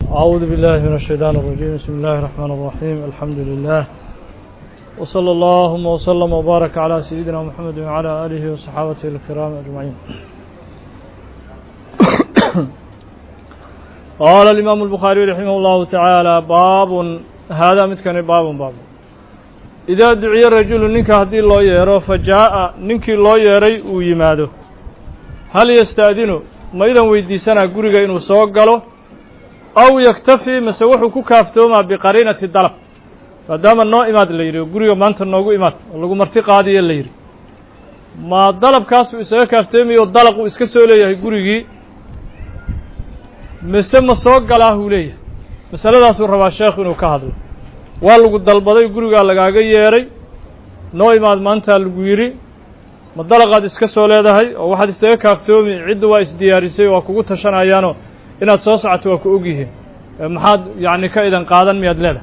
أعوذ بالله من الشيطان الرجيم بسم الله الرحمن الرحيم الحمد لله وصلى اللهم وسلم وبارك على سيدنا محمد وعلى آله وصحابته الكرام أجمعين. قال الإمام البخاري رحمه الله تعالى باب هذا متكن باب إذا دعي الرجل نك هدي الله يرى فجاء نك الله يري ويماده هل يستأذنه ما إذا ويدي سنة قرقة إنه سوق له أو يكتفي مسوحه كافتوما بقرينة الدلب فدام النوع إماد اللي يري قرقة ما أنت النوع إماد والله مرتقى هذه اللي يري ما الدلب كاسو إسوه كافتومي والدلق وإسكسو ليه قرقة مسمى سوق له ليه مسألة ذا سورة الشيخ إنه كهذا والله قد البضي قرقة لقاقا يري نوع إماد ما أنت اللي ma dalaqaad iska soo leedahay oo waxaad istaga kaaftoomi ciddu waa isdiyaarisay waa kugu tashanayaano inaad soo socoto waa ku ogyihiin maxaad yacni ka idan qaadan miyaad leedahay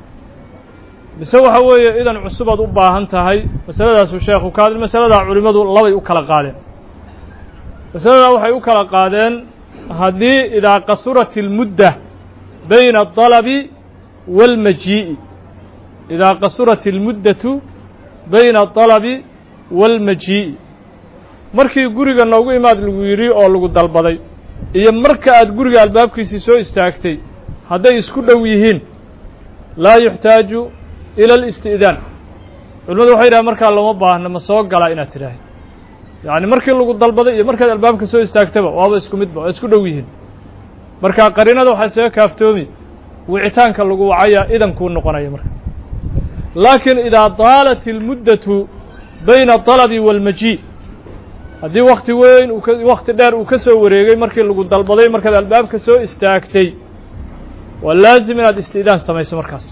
mise waxa weeye idan cusubaad u baahan tahay masaladaasuu sheekhu ka hadlay masaladaa culimmadu labay u kala qaadeen masaladaa waxay u kala qaadeen haddii idaa qasurat ilmudda bayna adalabi waalmajii'i idaa qasurat ilmuddatu bayna adalabi walmajii'i markii guriga noogu imaad lagu yidhi oo lagu dalbaday iyo marka aad guriga albaabkiisii soo istaagtay hadday isku dhow yihiin laa yuxtaaju ila alisti'daan culimadu waxay yidhahan markaa looma baahna ma soo galaa inaad tidhaahid yacni markii lagu dalbaday iyo markaad albaabka soo istaagtaba waaba isku midba waa isku dhow yihiin marka qariinada waxaa isaga kaaftoomi wicitaanka lagu wacayaa idan kuu noqonaya marka laakiin idaa daalat ilmuddatu bayna adalabi waalmajii haddii wakti weyn wakti dheer uu ka soo wareegay markii lagu dalbaday markaad albaabka soo istaagtay waa laazim inaad isti'daan samayso markaas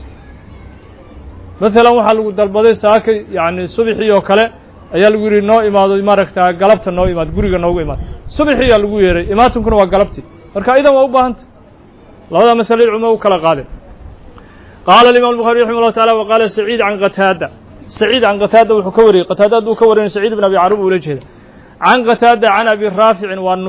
maalan waxaa lagu dalbaday saakay yacni subixii oo kale ayaa lagu yidhi noo imaado maaragtaa galabta noo imaad guriga noogu imaad subxiyaa lagu yeeray imaatinkuna waa galabtii marka idan waa u baahanta labada masale culimo u kala qaadeen qaala alimam الbuخarي raximah الlahu taعala waqaala saciid can qataada سعيد عن قتادة وحكوري قتادة وكوري سعيد بن أبي عروب ولجهد عن قتادة عن أبي رافع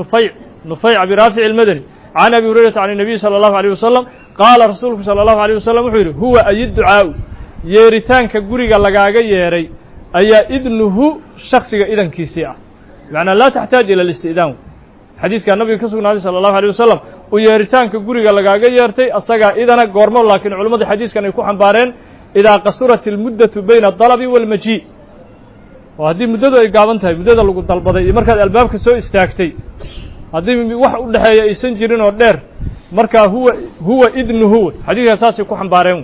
نفيع أبي رافع المدني عن أبي هريرة عن النبي صلى الله عليه وسلم قال رسولك صلى الله عليه وسلم هو أي الدعاء يريتان كجوري لقاقا يري أي إذنه شخص إذن كيسيع يعني لا تحتاج إلى الاستئذان حديث كان النبي كسبنا صلى الله عليه وسلم ويريتان كجوري لقاقا يرتي أصدقاء إذن قرمه لكن علماء الحديث كانوا يكون حنبارين إذا قصرت المدة بين الطلب والمجيء وهذه مدة أي قابنتها مدة لو قلت البضي مركز الباب كسو استاكتي هذه واحد لها يسنجرين ودير مركز هو إذن هو حديث أساسي كوحن باريون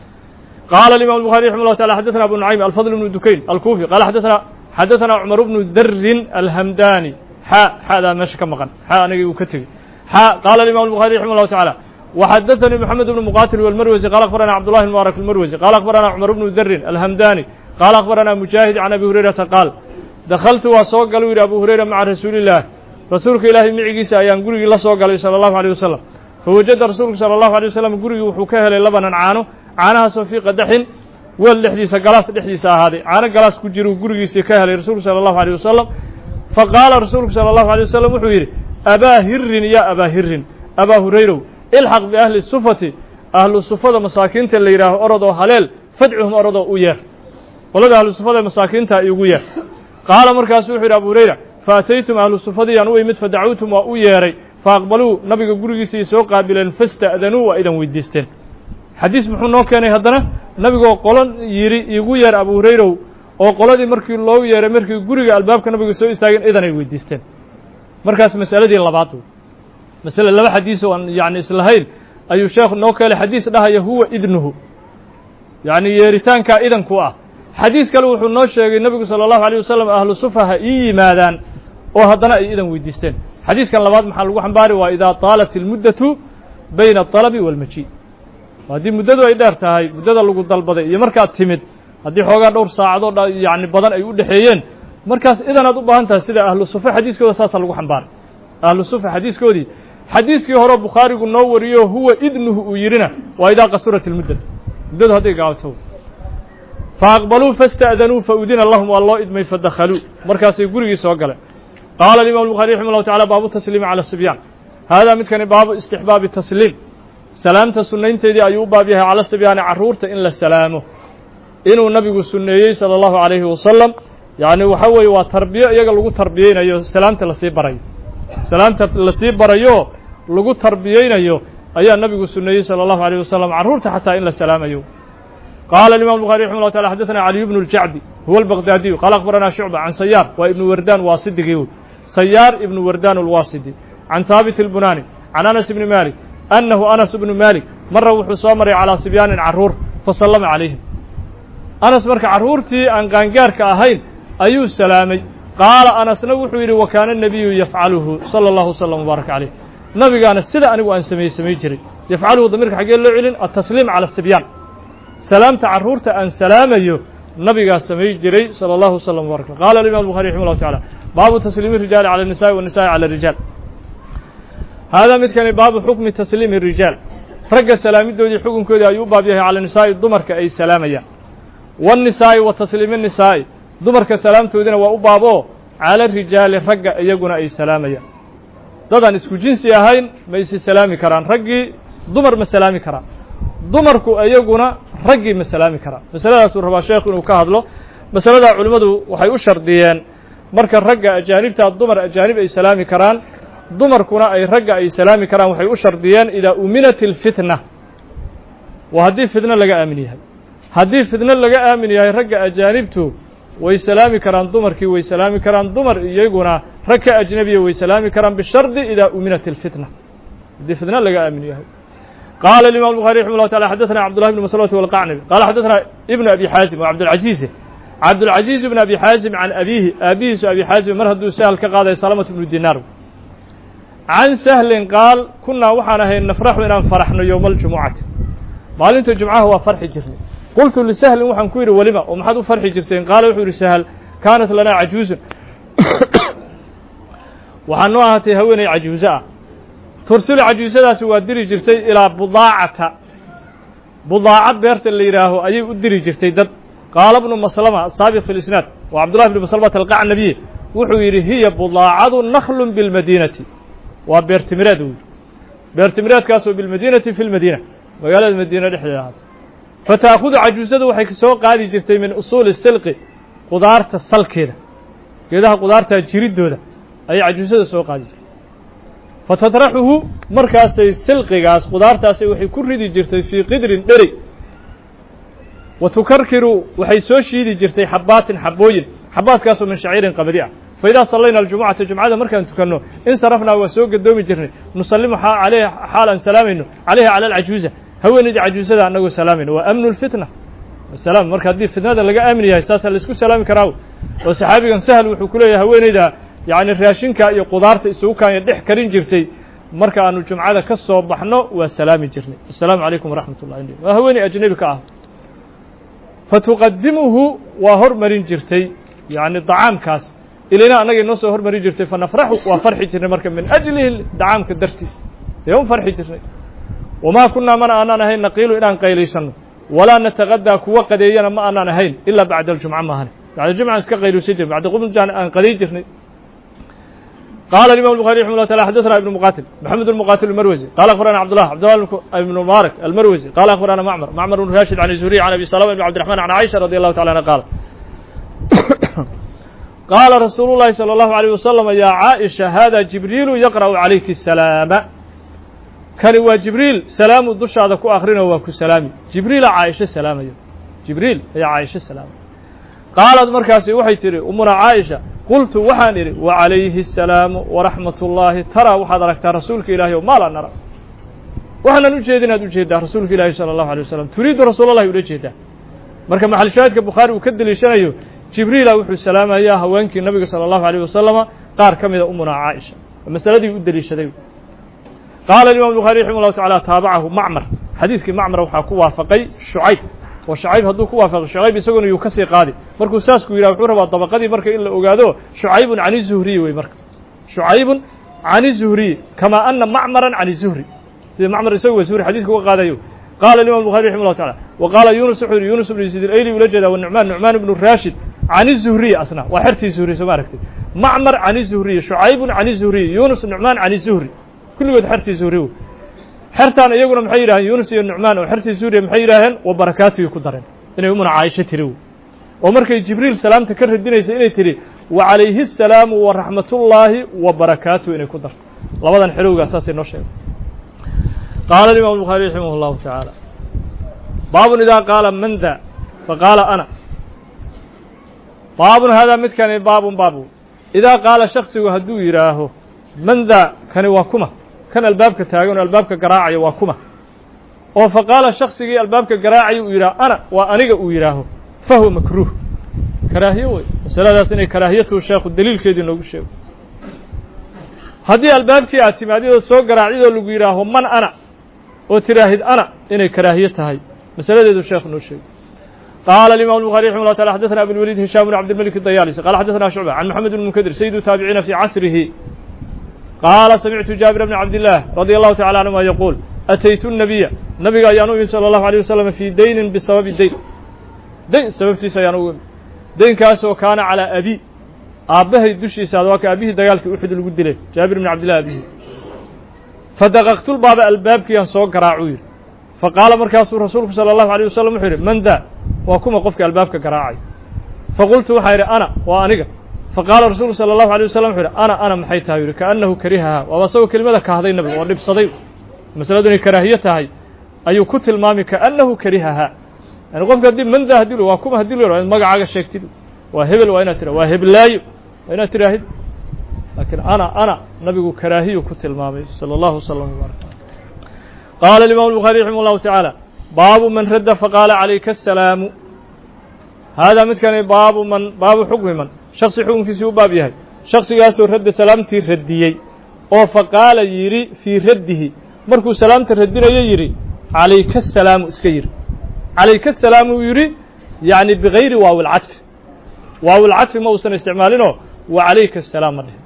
قال الإمام البخاري رحمه الله تعالى حدثنا أبو نعيم الفضل بن دكين الكوفي قال حدثنا عمر بن ذر الهمداني هذا ماشي كما قال أنا وكتبي قال الإمام البخاري رحمه الله تعالى وحدثني محمد بن مقاتل والمروزي قال أخبرنا عبد الله المبارك المروزي قال أخبرنا عمر بن ذر الهمداني قال أخبرنا مجاهد عن أبي هريرة قال دخلت وسوق قالوا إلى أبو هريرة مع رسول الله رسولك إلهي معجيسا ينقري الله سوق قالوا صلى الله عليه وسلم فوجد رسولك صلى الله عليه وسلم قري وحكاه للبنا عانها صفي قدح والحديث قلاص الحديث هذه عانا قلاص كجرو قري سكاه لرسول صلى الله عليه وسلم فقال رسولك صلى الله عليه وسلم وحوير أبا هر يا أبا هر أبا هريرة الحق بأهل الصفة أهل الصفة مساكين اللي يراه أرضوا حلال فدعهم أرضوا أوياه ولد أهل الصفة مساكين تأيوياه قال مركز سوحي أبو هريرة فأتيتم أهل الصفة ينوي مت فدعوتم وأوياري فأقبلوا نبي قرقسي سوقا بلا فاستأذنوا وإذا ويدستين حديث محنو كان هدنا نبي قولن يغير أبو هريرة وقولن مركي الله يرى مركي قرق الباب كان نبي سوي استاغن إذا ويدستين مركز مسألة دي اللبعضو مسألة لما حديثه يعني إسلاهيل أي شيخ نوكل حديث لها هو إذنه يعني يريتان كإذن كوا حديث قالوا حنوش النبي صلى الله عليه وسلم أهل الصفة ماذا وهدنا إذن ويدستين حديث كان لبعض محل وحنباري وإذا طالت المدة بين الطلب والمجيء وهذه مدة إدارتها هاي مدة اللي قلت البضي يمركات تمد هذه حوجة دور ساعة يعني بدن أيود حيين مركز إذن أضبها أنت سيدا أهل الصفة حديث كوا أساس اللي وحنباري أهل الصفة حديث كودي حديث كي هرب بخاري النوري هو إذنه ويرنا وإذا قصرت المدة هذه قاعدته فأقبلوا فاستأذنوا فأذن اللهم والله إذ ما يفدخلوا مركز يقول يسوق قال الإمام البخاري رحمه الله تعالى باب التسليم على الصبيان هذا مثل باب استحباب التسليم salaamta sunnaynteedii ayuu u baab yahay cala sibyaani carruurta in la salaamo inuu nabigu sunneeyey sala allahu calayhi wasalam yacni waxa weeye waa tarbiyo iyaga lagu tarbiyeynayo salaamta lasii barayo salaamta lasii barayo lagu tarbiyeynayo ayaa nabigu sunneeyey sala allahu alayh wasalam carruurta xataa in la salaamayo qaala imam الbuخarي raximah llah taala xadaثna caliy bnu اljacdi huwa albaqdaadiyu qaala akhbarana shucba can sayaar waa ibnu wardaan waasidigi wey sayaar ibnu wardaan alwaasidi can haabit اlbunani can anas ibni malik annahu anas ibnu malik mara wuxuu soo maray calىa sibyaanin carruur fasallama calayhim anas marka carruurtii aan qaangaarka ahayn ayuu salaamay qaala anasna wuxuu yidhi wa kaana الnabiyu yafcaluhu salى اllahu wslam wbaarak calayh nabigaana sida anigu aan samay jiray yafcaluhu damirka xaggee loo celin atasliim cala sibyaan salaamta carruurta aan salaamayo nabigaa samay jiray salى اllahu wslam wbarak qala alimam الbuخari raximah llahu taعala baabu tasliimi الrijaali calى الnisaءi والnisaءi calى الrijaal haadaa midkani baabu xukmi tasliimi الrijaal ragga salaamidoodii xukunkoodii ayuu u baab yahay cala nisaa'i dumarka ay salaamayaan waالnisaa'i wa tasliimi الnisaa'i dumarka salaamtoodina waa u baaboo cala rijaali ragga iyaguna ay salaamayaan dadaan isku jinsi ahayn ma isi salaami karaan raggii dumar ma salaami karaan dumarku iyaguna raggii ma salaami karaan masaladaasuu rabaa sheekhu inuu ka hadlo masaladaa culimmadu waxay u shardiyeen marka ragga ajaanibta dumar ajaanib ay salaami karaan dumarkuna ay ragga ay salaami karaan waxay u shardiyeen idaa uminat ilfitna waa haddii fitno laga aamin yahay haddii fitno laga aamin yahay ragga ajaanibtu way salaami karaan dumarkii way salaami karaan dumar iyaguna rag ka ajnabiya way salaami karaan bishardi idaa uminat ilfitna haddii fitno laga aamin yahay qaala imam الbuخarي raximah llah taala xadaثna cabdullahi bn maslmة walqacnabi qala xadaثna ibnu abi xaazim wa cabdulcaziiz ibn abi xaazim can abiihi aabihiisu abi xaazim mar hadduu sahl ka qaaday salamة bnu dinaar can sahlin qaal kunaa waxaan ahay nafraxu inaan faraxno yowma aljumucati maalinta jumcaha waa farxi jirnay qultu lisahlin waxaan ku yidhi welima oo maxaad u farxi jirteen qaala wuxuu yidhi sahl kaanat lanaa cajuuzun waxaa noo ahaatay haweeney cajuuze ah tursilu cajuusadaasi waa diri jirtay ilaa budaacata budaaca beerta la yidhaaho ayay u diri jirtay dad qaala bnu maslama asaabiq fi lisnaad waa cabdullahi bnu maslamata alqacnabiye wuxuu yidhi hiya budaacadu nakhlun bilmadiinati waa beertimireed wy beertimireedkaasoo bilmadiinati fi lmadiina magaalada madiina dhexdeeda ahaata fataakudu cajuusadu waxay soo qaadi jirtay min usuuli silqi qudaarta salkeeda geedaha qudaarta jiriddooda ayay cajuusada soo qaadi jirtay fatatraxuhu markaasay silqigaas qudaartaasay waxay ku ridi jirtay fii qidrin dheri wa tukarkiru waxay soo shiidi jirtay xabaatin xabooyin xabaadkaasoo min shaciirin qamadi ah faidaa sallayna aljumucata jumcada markaan tukanno insarafnaa waa soo gadoomi jirnay nusallimu alayha xaal aan salaamayno calayha cala alcajuuza haweenaydii cajuusada annagoo salaamayno waa amnu lfitna salaam marka haddii fitnada laga aamin yahay saasaa laisku salaami karaa oo saxaabigan sahl wuxuu ku leeyahay haweenayda yacni raashinka iyo qudaarta isugu kaanya dhex karin jirtay marka aanu jumcada ka soo baxno waa salaami jirnay assalaamu calaykum waraxmat ullahi waa haweeney ajnabi ka ah fatuqadimuhu waa hormarin jirtay yacni dacaamkaas ilayna annagay noo soo hormarin jirtay fanafraxu waa farxi jirnay marka min ajlihi dacaamka dartiis dee un farxi jirnay wamaa kunnaa mana aanaan ahayn naqiilu inaan qaylaysanno walaa nataqadaa kuwa qadeeyana ma aanaan ahayn ilaa bacda aljumca maahane bacda jumcan iska qayluusan jirnay bacda qumjan aan qaday jirnay قال الإمام البخاري رحمه الله تعالى حدثنا ابن مقاتل محمد المقاتل المروزي قال أخبرنا عبد الله بن مبارك المروزي قال أخبرنا معمر بن راشد عن الزهري عن أبي سلمة بن عبد الرحمن عن عائشة رضي الله تعالى عنها قال قال رسول الله صلى الله عليه وسلم يا عائشة هذا جبريل يقرأ عليك السلام كان هو جبريل سلام الدش هذا كو آخرين هو كو سلامي جبريل عائشة سلام جبريل يا عائشة سلام قالت مركاسي وحي تري أمنا عائشة قلت وحان إري وعليه السلام ورحمة الله ترى وحد ركت رسولك إلهي وما لا نرى وحنا نجيدنا نجيدا رسولك إلهي صلى الله عليه وسلم تريد رسول الله يجيدا مركب محل شاهدك بخاري وكدل شنيو جبريل وحي السلام يا هوانك النبي صلى الله عليه وسلم قال كم إذا أمنا عائشة المسألة دي يدل شديد قال الإمام البخاري رحمه الله تعالى تابعه معمر حديثك معمر وحاكوا فقي شعيب وشعيب هدو ku waafaq Shucayb isaguna uu ka sii qaadi markuu saas ku yiraahdo wuxuu rabaa dabaqadii marka in la ogaado Shucayb ani Zuhri way marka Shucayb ani Zuhri kama anna Ma'maran ani Zuhri sida Ma'mar isagu Zuhri xadiiska uu qaadayo قال الإمام البخاري رحمه الله تعالى وقال يونس بن يزيد الأيلي ولجد والنعمان بن الراشد عن الزهري أصلا وحرتي زهري سماركتي معمر عن الزهري شعيب عن الزهري يونس النعمان عن الزهري كل واحد حرتي زهري xertaan iyaguna maxay yidhaaheen yunus iyo nucmaan oo xertii suuriya maxay yidhaaheen wa barakaatuhu ku dareen inay umuna caaisho tiri oo markay jibriil salaamta ka radinaysa inay tidhi wa calayhi asalaamu wa raxmatullaahi wa barakaatuhu inay ku darto labadan xelowgaa saasay noo sheegay qaala alimaam الbukhaari raximah اllahu tacaala baabun idaa qaala man da faqaala ana baabun haadaa midkani baabun baabu idaa qaala shaksigu hadduu yidhaaho man daa kani waa kuma kan albaabka taagan oo albaabka garaacaya waa kuma oo faqaala shaksigii albaabka garaacaya uu yidhaho ana waa aniga uu yidhaaho fahuwa makruuh karaahiye wey masaladaas inay karaahiyatuhu sheekhu daliilkeedii noogu sheego haddii albaabkii aad timaadid ood soo garaacdid oo lagu yidhaaho man ana oo tiraahid ana inay karaahiye tahay masaladeedu sheekhu noo sheego قال الإمام البخاري رحمه الله تعالى حدثنا أبو الوليد هشام بن عبد الملك الديالسي قال حدثنا شعبة عن محمد بن المنكدر سيد التابعين في عصره قال سمعت جابر بن عبد الله رضي الله تعالى عنهما يقول أتيت النبي يانوي صلى الله عليه وسلم في دين بسبب الدين دين سببتي سيانوي دين كاسو كان على أبي أبيه الدشي سادواك أبيه ديالك أحد القد له جابر بن عبد الله أبيه فدققت الباب الباب كي ينسوق راعوير فقال مركز رسولك صلى الله عليه وسلم حير من ذا وكما قفك البابك كراعي فقلت حير أنا وأنيق فقال رسول صلى الله عليه وسلم حير أنا محيتها يري كأنه كرهها ووصوا كلمة كهذا النبي والنبي صديق مسألة كراهيتها أي كتل مامي كأنه كرهها يعني قفك دي من ذا هديله وكما هديله مقع عاق الشيكتل وهبل وين ترى وهب لاي وين ترى هد لكن أنا نبي كراهي كتل مامي صلى الله وسلم وبارك قال الإمام البخاري رحمه الله تعالى باب من رد فقال عليك السلام هذا مثل باب حكم من شخص حكم في سوء باب يهي شخص ياسو رد سلامتي رديي أو فقال يري في رده مركو سلامتي ردنا يري عليك السلام اسكير عليك السلام يري يعني بغير واو العطف واو العطف ما وصل استعمالنا وعليك السلام مرة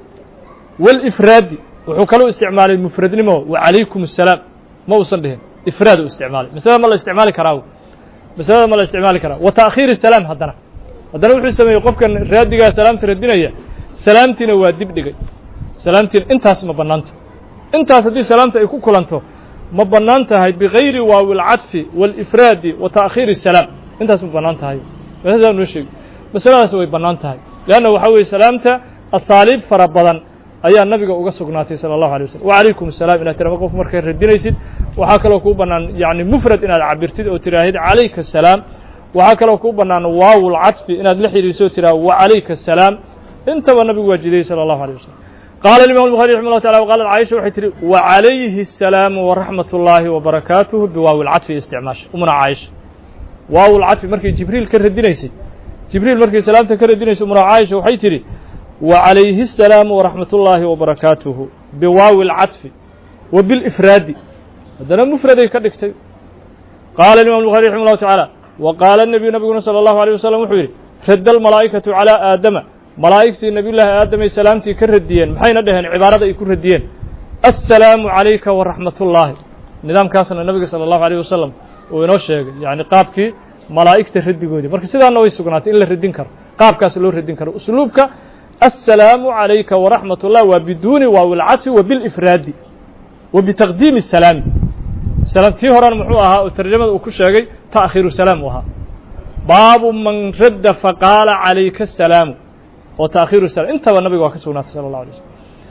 والإفراد وحكلوا استعمال المفرد نمو وعليكم السلام ما وصل به إفراد واستعمال مثلا ما لا استعمال كراو مثلا ما لا استعمال كراو وتأخير السلام هذنا وحي سمي يقفك رادقا سلام تردنا يا سلامتنا وادب دقي سلامتنا انت ما بنانت انت دي سلامتك يكو كلانتو ما بنانت هاي بغير واو العطف والإفراد وتأخير السلام انت ما بنانت هاي هذا نشيء مثلا سوي بنانت هاي لأنه وحوي سلامته الصليب فربضا ayaa nabiga uga sugnaatay sallallahu alayhi wasallam wa alaykum asalaam ina tira qof markay radinaysid waxa kale oo ku banaan yaani mufrad inaad cabirtid oo tiraahid alayka asalaam waxa kale oo ku banaan waawul atfi inaad la xiriiriso tira wa alayka asalaam inta wa nabigu wajiday sallallahu alayhi wasallam qala al-imam al-bukhari rahimahullah ta'ala wa qala aisha waxay tiri wa alayhi asalaam wa rahmatullahi wa barakatuhu bi waawul atfi isticmaash umna aisha waawul atfi markay jibriil ka radinaysay jibriil markay salaamta ka radinaysay umna aisha waxay tiri وعليه السلام ورحمة الله وبركاته بواو العطف وبالإفراد هذا مفرد كدكتي قال الإمام البخاري رحمه الله تعالى وقال النبي صلى الله عليه وسلم وحير رد الملائكة على آدم ملائكة النبي الله آدم سلامتي كرديين محين دهن عبارة كرديين السلام عليك ورحمة الله نظام كاسن النبي صلى الله عليه وسلم ونوشيق يعني قابك ملائكة ردي قودي مركز سيدا أنه يسوقنات إلا ردين كر قابك سلو ردين كر أسلوبك السلام عليك ورحمة الله وبدون واو العطف وبالإفراد وبتقديم السلام سلام تيهران محوها وترجمة وكشاقي تأخير سلامها باب من رد فقال عليك السلام وتأخير السلام انت والنبي وكسونات صلى الله عليه وسلم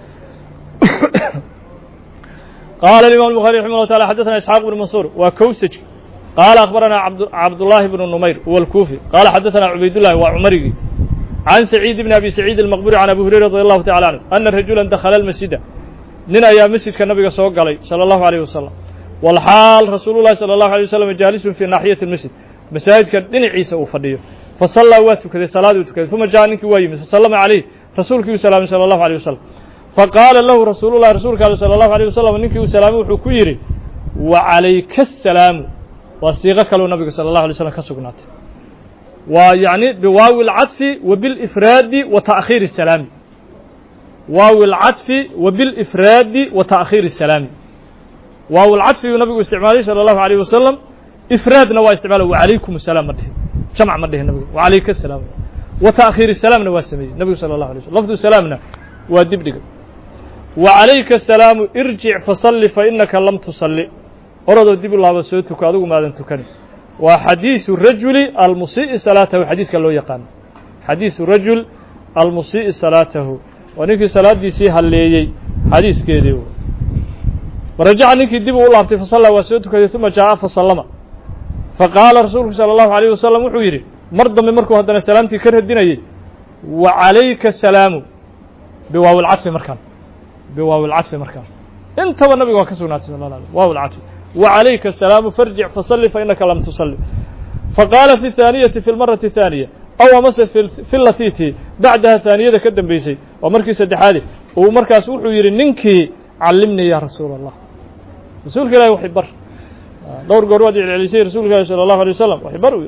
قال الإمام البخاري رحمه الله تعالى حدثنا إسحاق بن منصور وكوسج قال أخبرنا عبد الله بن النمير والكوفي قال حدثنا عبيد الله وعمري عن سعيد بن أبي سعيد المقبوري عن أبو هريرة رضي الله تعالى عنه أن رجلا دخل المسجد ننا يا مسجد كالنبي صلى الله عليه وسلم والحال رسول الله صلى الله عليه وسلم جالس في ناحية المسجد مساجد كان عيسى وفديه فصلى واتكذ صلاة وتكذ ثم جاء نك ويم فسلم عليه رسولك وسلام صلى الله عليه وسلم فقال له رسول الله رسولك صلى الله عليه وسلم نك وسلام وحكيري وعليك السلام وصيغك له النبي صلى الله عليه وسلم كسقنات ويعني بواو العطف وبالإفراد وتأخير السلام واو العطف وبالإفراد وتأخير السلام واو العطف النبي استعماله صلى الله عليه وسلم إفراد نوا استعماله وعليكم السلام مده جمع مده النبي وعليك السلام وتأخير السلام نوا سمي النبي صلى الله عليه وسلم لفظ سلامنا ودبدق وعليك السلام ارجع فصل فإنك لم تصلي أرادوا دب الله وسوتك أدوك ماذا تكن وحديث الرجل المسيء صلاته حديث كالله يقان حديث الرجل المسيء صلاته ونكي صلاة دي سيها اللي حديث كيديو ورجع نكي دب الله فصلى وسوتك ثم جاء فصلما فقال رسولك صلى الله عليه وسلم وحويري مرضى من مركو هدنا سلامتي كره الدين وعليك السلام بواو العطف مركان بواو العطف مركان انت والنبي وكسرنا صلى الله عليه وسلم واو العطف وعليك السلام فارجع فصلي فإنك لم تصلي فقال في الثانية في المرة الثانية أو مثلا في التي بعدها ثانية كدم بيسي ومركي سدحالي ومركز وحويري ننكي علمني يا رسول الله رسولك لا يوحي بر دور قروة على سير رسولك صلى الله عليه وسلم وحي بر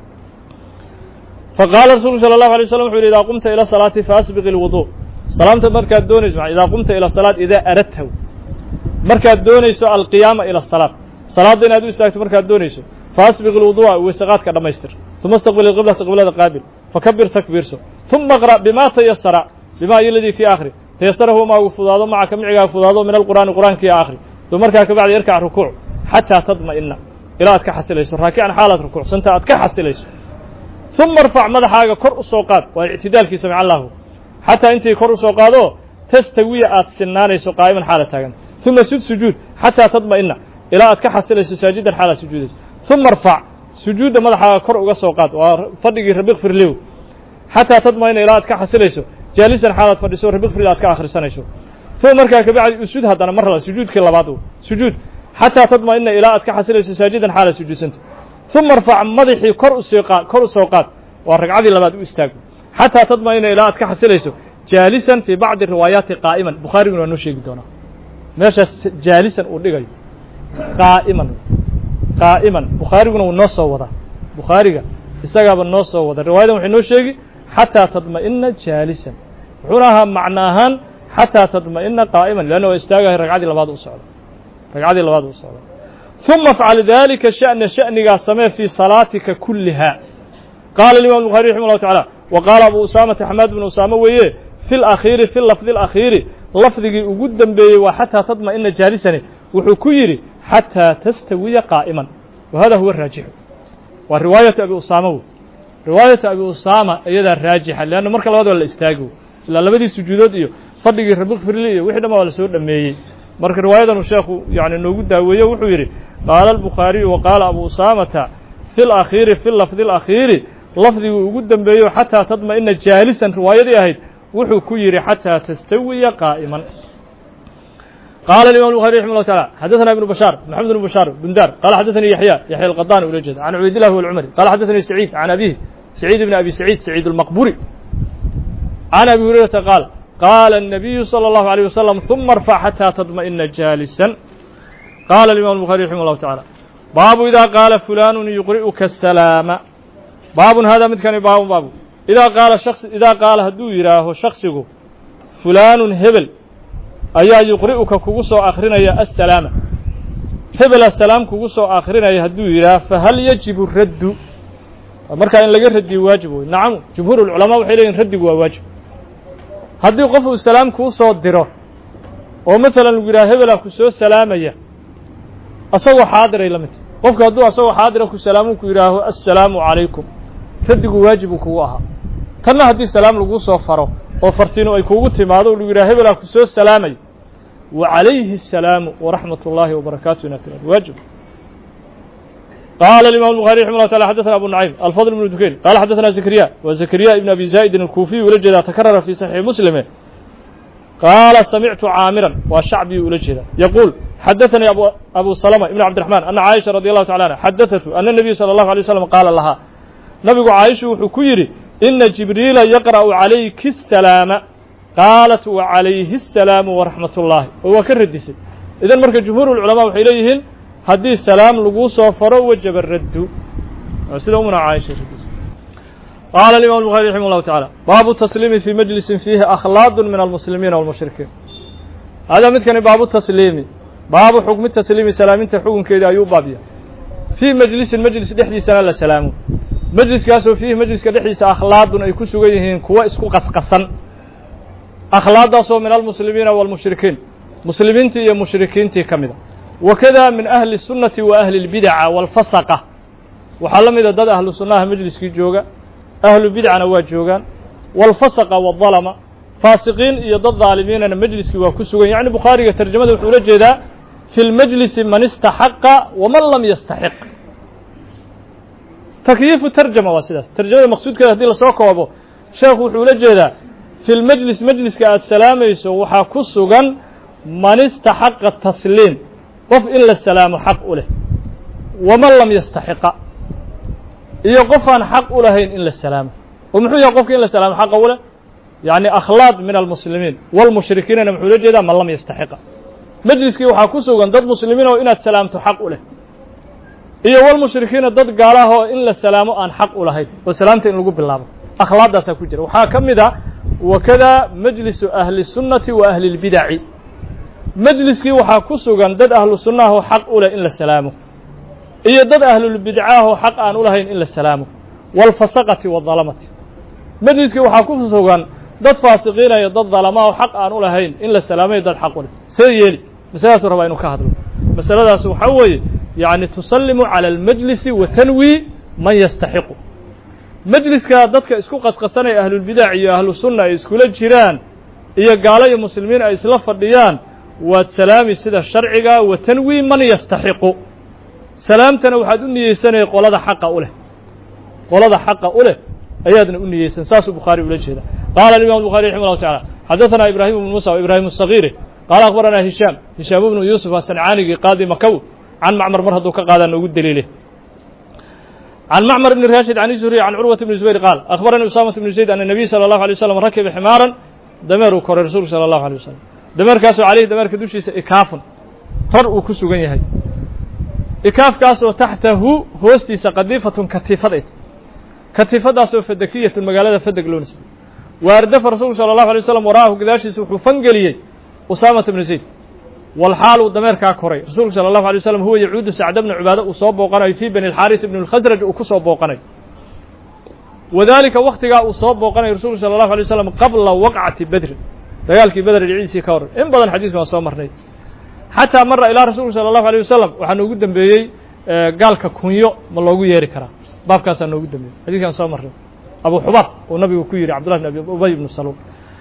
فقال رسول صلى الله عليه وسلم إذا قمت إلى الصلاة فأسبغ الوضوء سلامت مركز دونيس إذا قمت إلى الصلاة إذا أردته مركز دونيس القيامة إلى الصلاة صلاة دين هذا استاكت مركز دونيس فأسبغ الوضوء واستغاث كما يستر ثم استقبل القبلة تقبل قابل فكبر تكبير ثم اقرأ بما تيسر بما الذي في آخره تيسره ما فضاضه معك معك فضاضه من القرآن كي آخره ثم مركز بعد يركع ركوع حتى تطمئن إلى أتكحس ليس راكعا حالة ركوع سنت أتكحس ليس ثم ارفع مدحاga kor u soo qaad waa i'tidaalkii samic Allah hatta intii kor u soo qaado tastawiya aad sinaanayso qaa'iman xaala taagan thumma sujuud hatta tadma'inna ila aad ka xasilayso saajidan xaala sujuudis thumma arfa sujuuda madaxaaga kor uga soo qaad waa fadhigii rabbi firliw hatta tadma'inna ila aad ka xasilayso jaalisan xaalad fadhiso rabbi firli aad ka akhrisanayso thumma markaa ka bacdi usud hadana mar la sujuudkii labaad sujuud hatta tadma'inna ila aad ka xasilayso saajidan xaala sujuudsanta ثم ارفع مدحي كر سوقات والركعه لبعد استاغ حتى تطمئن الى اد كحسليسو جالسا في بعض الروايات قائما بخاري انه شيغي دونا ماشا جالسا او دغاي قائما بخاري انه نو سو ودا بخاري اسغا نو سو ودا روايده وحي نو شيغي حتى تطمئن جالسا وحراها معناها حتى تطمئن قائما لانه استاغ الركعه لبعد وسعد ركعه لبعد وسعد ثم افعل ذلك شأنك سمع في صلاتك كلها قال الإمام البخاري رحمه الله تعالى وقال أبو أسامة حماد بن أسامة ويه في الأخير في اللفظ الأخير لفظك وقدم به وحتى تطمئن جالسا وحكيري حتى تستوي قائما وهذا هو الراجح والرواية أبي أسامة رواية أبي أسامة أيضا الراجحة لأنه مركز الله ولا استاقوا إلا لبدي سجودات فضلك ربك فرلي وحده ما ولا سود أمي مركز رواية الشيخ يعني نوجد داوية وحيري قال البخاري وقال أبو أسامة في الأخير في اللفظ الأخير لفظي وقدم بيه حتى تطمئن جالسا رواية أهيد وحكيري حتى تستوي قائما قال الإمام البخاري رحمه الله تعالى حدثنا ابن بشار محمد بن بشار بن دار قال حدثني يحيى القطان ولجد عن عبيد الله والعمري قال حدثني سعيد عن أبيه سعيد بن أبي سعيد المقبوري عن أبي هريرة قال النبي صلى الله عليه وسلم ثم ارفع حتى تطمئن جالسا قال الإمام البخاري رحمه الله تعالى باب إذا قال فلان يقرئك السلام باب هذا مثل باب إذا قال هدو يراه شخصه فلان هبل أيا يقرئك كوسو آخرين يا السلام هبل السلام كوسو آخرين يا هدو يراه فهل يجب الرد مركا إن لقى الرد واجب نعم جمهور العلماء وحيلين الرد واجب هدو قفوا السلام كوسو الدرا ومثلا يراه هبل كوسو السلام يا أصوى حاضر إلى متى قفك هدو أصوى حاضر كسلامك يراه السلام عليكم تدقوا واجبك وها تنا هدي السلام لغو صفره وفرتينو أي كوغو تمادو يراه بلا كسو السلامي وعليه السلام ورحمة الله وبركاته نتنا واجب قال الإمام البخاري رحمه الله تعالى حدثنا أبو النعيم الفضل بن دكين قال حدثنا زكريا ابن أبي زايد الكوفي ولجد تكرر في صحيح مسلم قال سمعت عامرا والشعبي ولجد يقول حدثني أبو سلمة ابن عبد الرحمن أن عائشة رضي الله تعالى عنها حدثته أن النبي صلى الله عليه وسلم قال لها نبي عائشة وحكيري إن جبريل يقرأ عليك السلام قالت وعليه السلام ورحمة الله هو كردس إذن مركز جمهور العلماء وحيليهن هدي السلام لقوص وفروا وجب الرد سيدة أمنا عائشة قال الإمام البخاري رحمه الله تعالى باب التسليم في مجلس فيه أخلاط من المسلمين والمشركين هذا مثل باب التسليم باب حكم التسليم سلامين حكم كذا أيوب بابيا في مجلس دحدي سلام سلام مجلس كاسو فيه مجلس كدحدي أخلاط أي كسوجيهن كوا اسكو قصقصن أخلاط من المسلمين والمشركين مسلمين تي مشركين تي كمدا وكذا من أهل السنة وأهل البدع والفسقة وحلم إذا دد أهل السنة مجلس كي جوجا أهل البدع نواد جوجان والفسقة والظلمة فاسقين يضد ظالمين أنا مجلس كي وكسوجا يعني بخاري ترجمة وحولة ذا في المجلس من استحق ومن لم يستحق تكييف ترجمة واسداس ترجمة المقصود كذا هدي لسوق وابو شيخ وحولة ذا في المجلس مجلس كالسلام يسوع كسوجا من استحق التسليم قف إلا السلام حق له ومن لم يستحق يقف حق لهين إلا السلام ومحو يقف إلا السلام حق له يعني أخلاط من المسلمين والمشركين نمحو لجدا من لم يستحق مجلس كي وحاكسوا ضد مسلمين وإن السلام تحق له والمشركين ضد قاله إلا السلام أن حق لهين وسلامة إن لقوا بالله أخلاط دا سكجر وحاكم ذا وكذا مجلس أهل السنة وأهل البدع مجلس كي وحاكسوا ضد أهل السنة حق له إلا السلام ضد أهل البدعة حق أن لهين إلا السلام والفسقة والظلمة مجلس كي وحاكسوا ضد فاسقين ضد ظلماء حق أن لهين إلا السلام ضد حق له سيلي مسألة ربا إنه كهدر مسألة سوحوي يعني تسلم على المجلس وتنوي من يستحق مجلس كادتك اسكو قسقسنay أهل البدع iyo أهل السنة iskula jiraan iyo gaalay muslimiin ay isla fadhiyaan waa salaami sida sharciga wa tanwi man yastahiqu salaamtana waxaad u niyeysanay qolada xaqa u leh ayaadna u niyeysan saas Bukhari ula jeeda qala Imam Bukhari rahimahullah ta'ala hadathana Ibrahim ibn Musa wa Ibrahim as-Saghir qala akhbarana Hisham ibn Yusuf as-San'ani qadi Makaw عن معمر مرهدو كقادا نوجد دليله عن معمر بن راشد عن الزهري عن عروة بن الزبير قال أخبرني أسامة بن زيد أن النبي صلى الله عليه وسلم ركب حمارا دمر كور الرسول صلى الله عليه وسلم دمر كاسو عليه دمر كدوشي إكاف فرق كسو جنيه إكاف كاسو تحته هوستي سقديفة كتيفة داسو فدكية المجالات فدك لونس واردف الرسول صلى الله عليه وسلم وراه قداشي سوف فنجليه أسامة بن زيد والحال دمر كاكوري رسول صلى الله عليه وسلم هو يعود سعد بن عبادة وصوب بوقناي في بني الحارث بن الخزرج وكسوب بوقناي وذلك وقت جاء وصوب بوقناي رسول صلى الله عليه وسلم قبل وقعة بدر دجال كي بدر العيسي كور إن بدن حديث ما صوم مرني حتى مر إلى رسول صلى الله عليه وسلم وحنا قدام بيجي قال ككونيو ملوجو يري كرا باب كاس إنه قدام حديث كان صوم مرني أبو حباب والنبي وكير عبد الله بن أبي بن سلول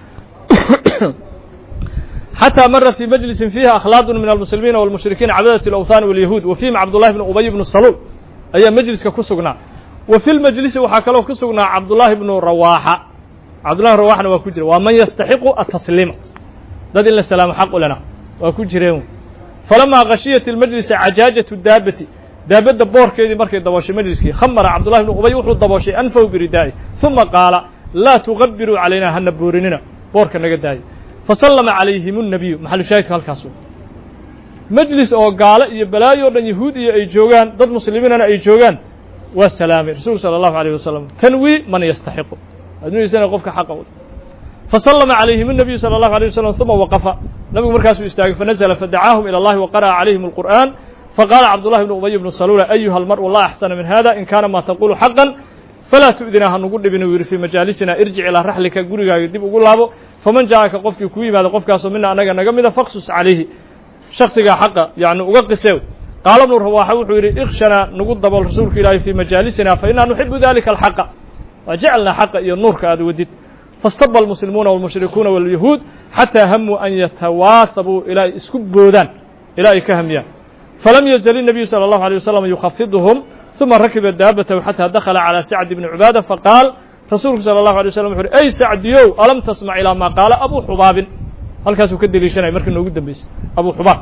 حتى مر في مجلس فيها أخلاط من المسلمين والمشركين عبادة الأوثان واليهود وفيهم عبد الله بن أبي بن سلول أي مجلس كسقنا وفي المجلس وحكله كسقنا عبد الله بن رواحة عبد الله رواحة وكجر ومن يستحق التسليم ذا إلا السلام حق لنا وكجرهم فلما غشيت المجلس عجاجة دابة دبور كيدي مركز دبوشي مجلس كي خمر عبد الله بن أبي وحد دبوشي أنفه بردائه ثم قال لا تغبروا علينا هنبورننا بورك نقدائي فسلم عليهم النبي محل شاهد هالكاسو مجلس أو قال يبلايو دن يهودي أي جوغان ضد مسلمين أنا أي جوغان والسلام رسول صلى الله عليه وسلم تنوي من يستحق أدنو يسنى قفك حقه فسلم عليهم النبي صلى الله عليه وسلم ثم وقف نبي مركز يستاغ فنزل فدعاهم إلى الله وقرأ عليهم القرآن فقال عبد الله بن أبي بن سلول أيها المرء الله أحسن من هذا إن كان ما تقول حقا فلا تؤذنها نقول بنوير في مجالسنا ارجع إلى رحلك قرقا يدب وقول له فمن جاءك قفك كوي بعد قفك منا أنا نجمد فاقصص عليه شخص حقا يعني وقسوا قال ابن رواحة وحوري اخشنا نقول ضب الرسول إلهي في مجالسنا فإننا نحب ذلك الحق وجعلنا حقا النور كاد وديت فاستب المسلمون والمشركون واليهود حتى هموا أن يتواثبوا إلى اسكبودان إلى كهميا فلم يزل النبي صلى الله عليه وسلم يخفضهم ثم ركب الدابة حتى دخل على سعد بن عبادة فقال رسول صلى الله عليه وسلم أي سعد يو ألم تسمع إلى ما قال أبو حباب هل كاسو كدي لي شناي مركن نوغو دنبيس أبو حباب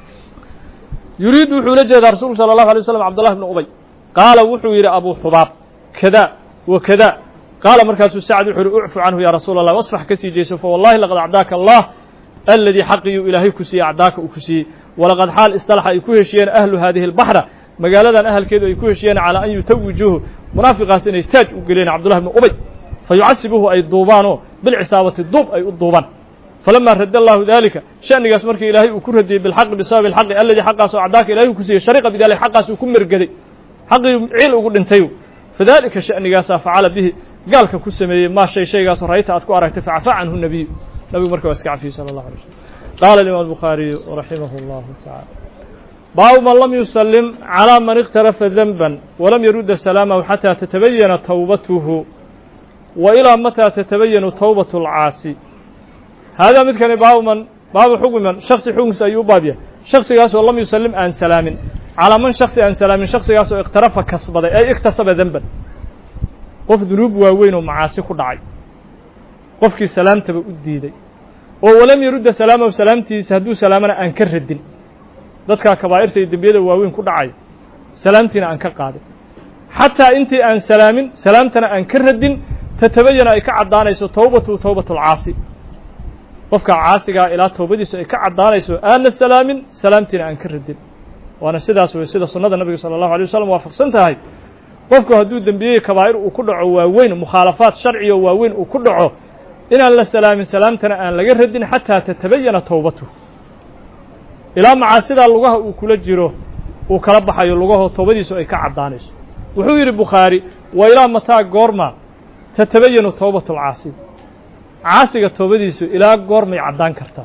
يريد وحولجه رسول صلى الله عليه وسلم عبد الله بن أبي قال وحوير أبو حباب كذا وكذا قال مركز سعد وحور اعفو عنه يا رسول الله واصفح كسي جيسو فوالله لقد أعداك الله الذي حقي إلهي كسي أعداك وكسي ولقد حال اصطلح يكوهشيان أهل هذه البحرة مقالة أهل كيدو يكوهشيان على أن يتوجوه منافقا سنة تاج وقلين عبد الله بن أبي فيعسبه أي الضوبان بالعصابة الضوب أي الضوبان فلما رد الله ذلك شأن يسمرك إلهي وكرهدي بالحق بسبب الحق الذي حقا أعداك إلهي وكسي شرق بذلك حقا سيكمر قدي حق عيل وقل انتيو فذلك شأن ياسا فعل به قال كسمي ما شيء قاس رأيت أتكو أرأيت فعفى عنه النبي مركب اسكع فيه صلى الله عليه وسلم قال الإمام البخاري رحمه الله تعالى باب من لم يسلم على من اقترف ذنبا ولم يرد سلامه حتى تتبين توبته وإلى متى تتبين توبة العاصي هذا مثل باب حكم من شخص حكم سيئو بابيه شخص قاسو لم يسلم عن سلام على من شخص عن سلام شخص قاسو اقترف كسبه أي اكتسب ذنبا qof dunuub waaweyn oo macaasi ku dhacay qofkii salaamta u diiday oo walam yurida salaamahu salaamtiisa hadduu salaamana aan ka radin dadka kabaa'irta iyo dembiyada waaweyn ku dhacay salaamtiina aan ka qaadin xataa intii aan salaamin salaamtana aan ka radin tatabayana ay ka cadaanayso tawbatul caasi qofka caasiga ilaa tawbadiisa ay ka cadaanayso aan salaamin salaamtiina aan ka radin waana sidaas way sida sunnada nabiga sallallahu alayhi wasallam waafaqsan tahay qofku hadduu dembiyey kabaa'ir uu ku dhaco waaweyn mukhaalafaad sharciyo waaweyn uu ku dhaco inaan la salaamin salaamtana aan laga radin xataa tatabayana tawbatu ilaa macaasidaa lugaha uu kula jiro uu kala baxayo lugaho tawbadiisu ay ka cadaanayso wuxuu yidhi bukhaari wa ilaa mataa goorma tatabayanu tawbatu alcaasi caasiga tawbadiisu ilaa goormay caddaan kartaa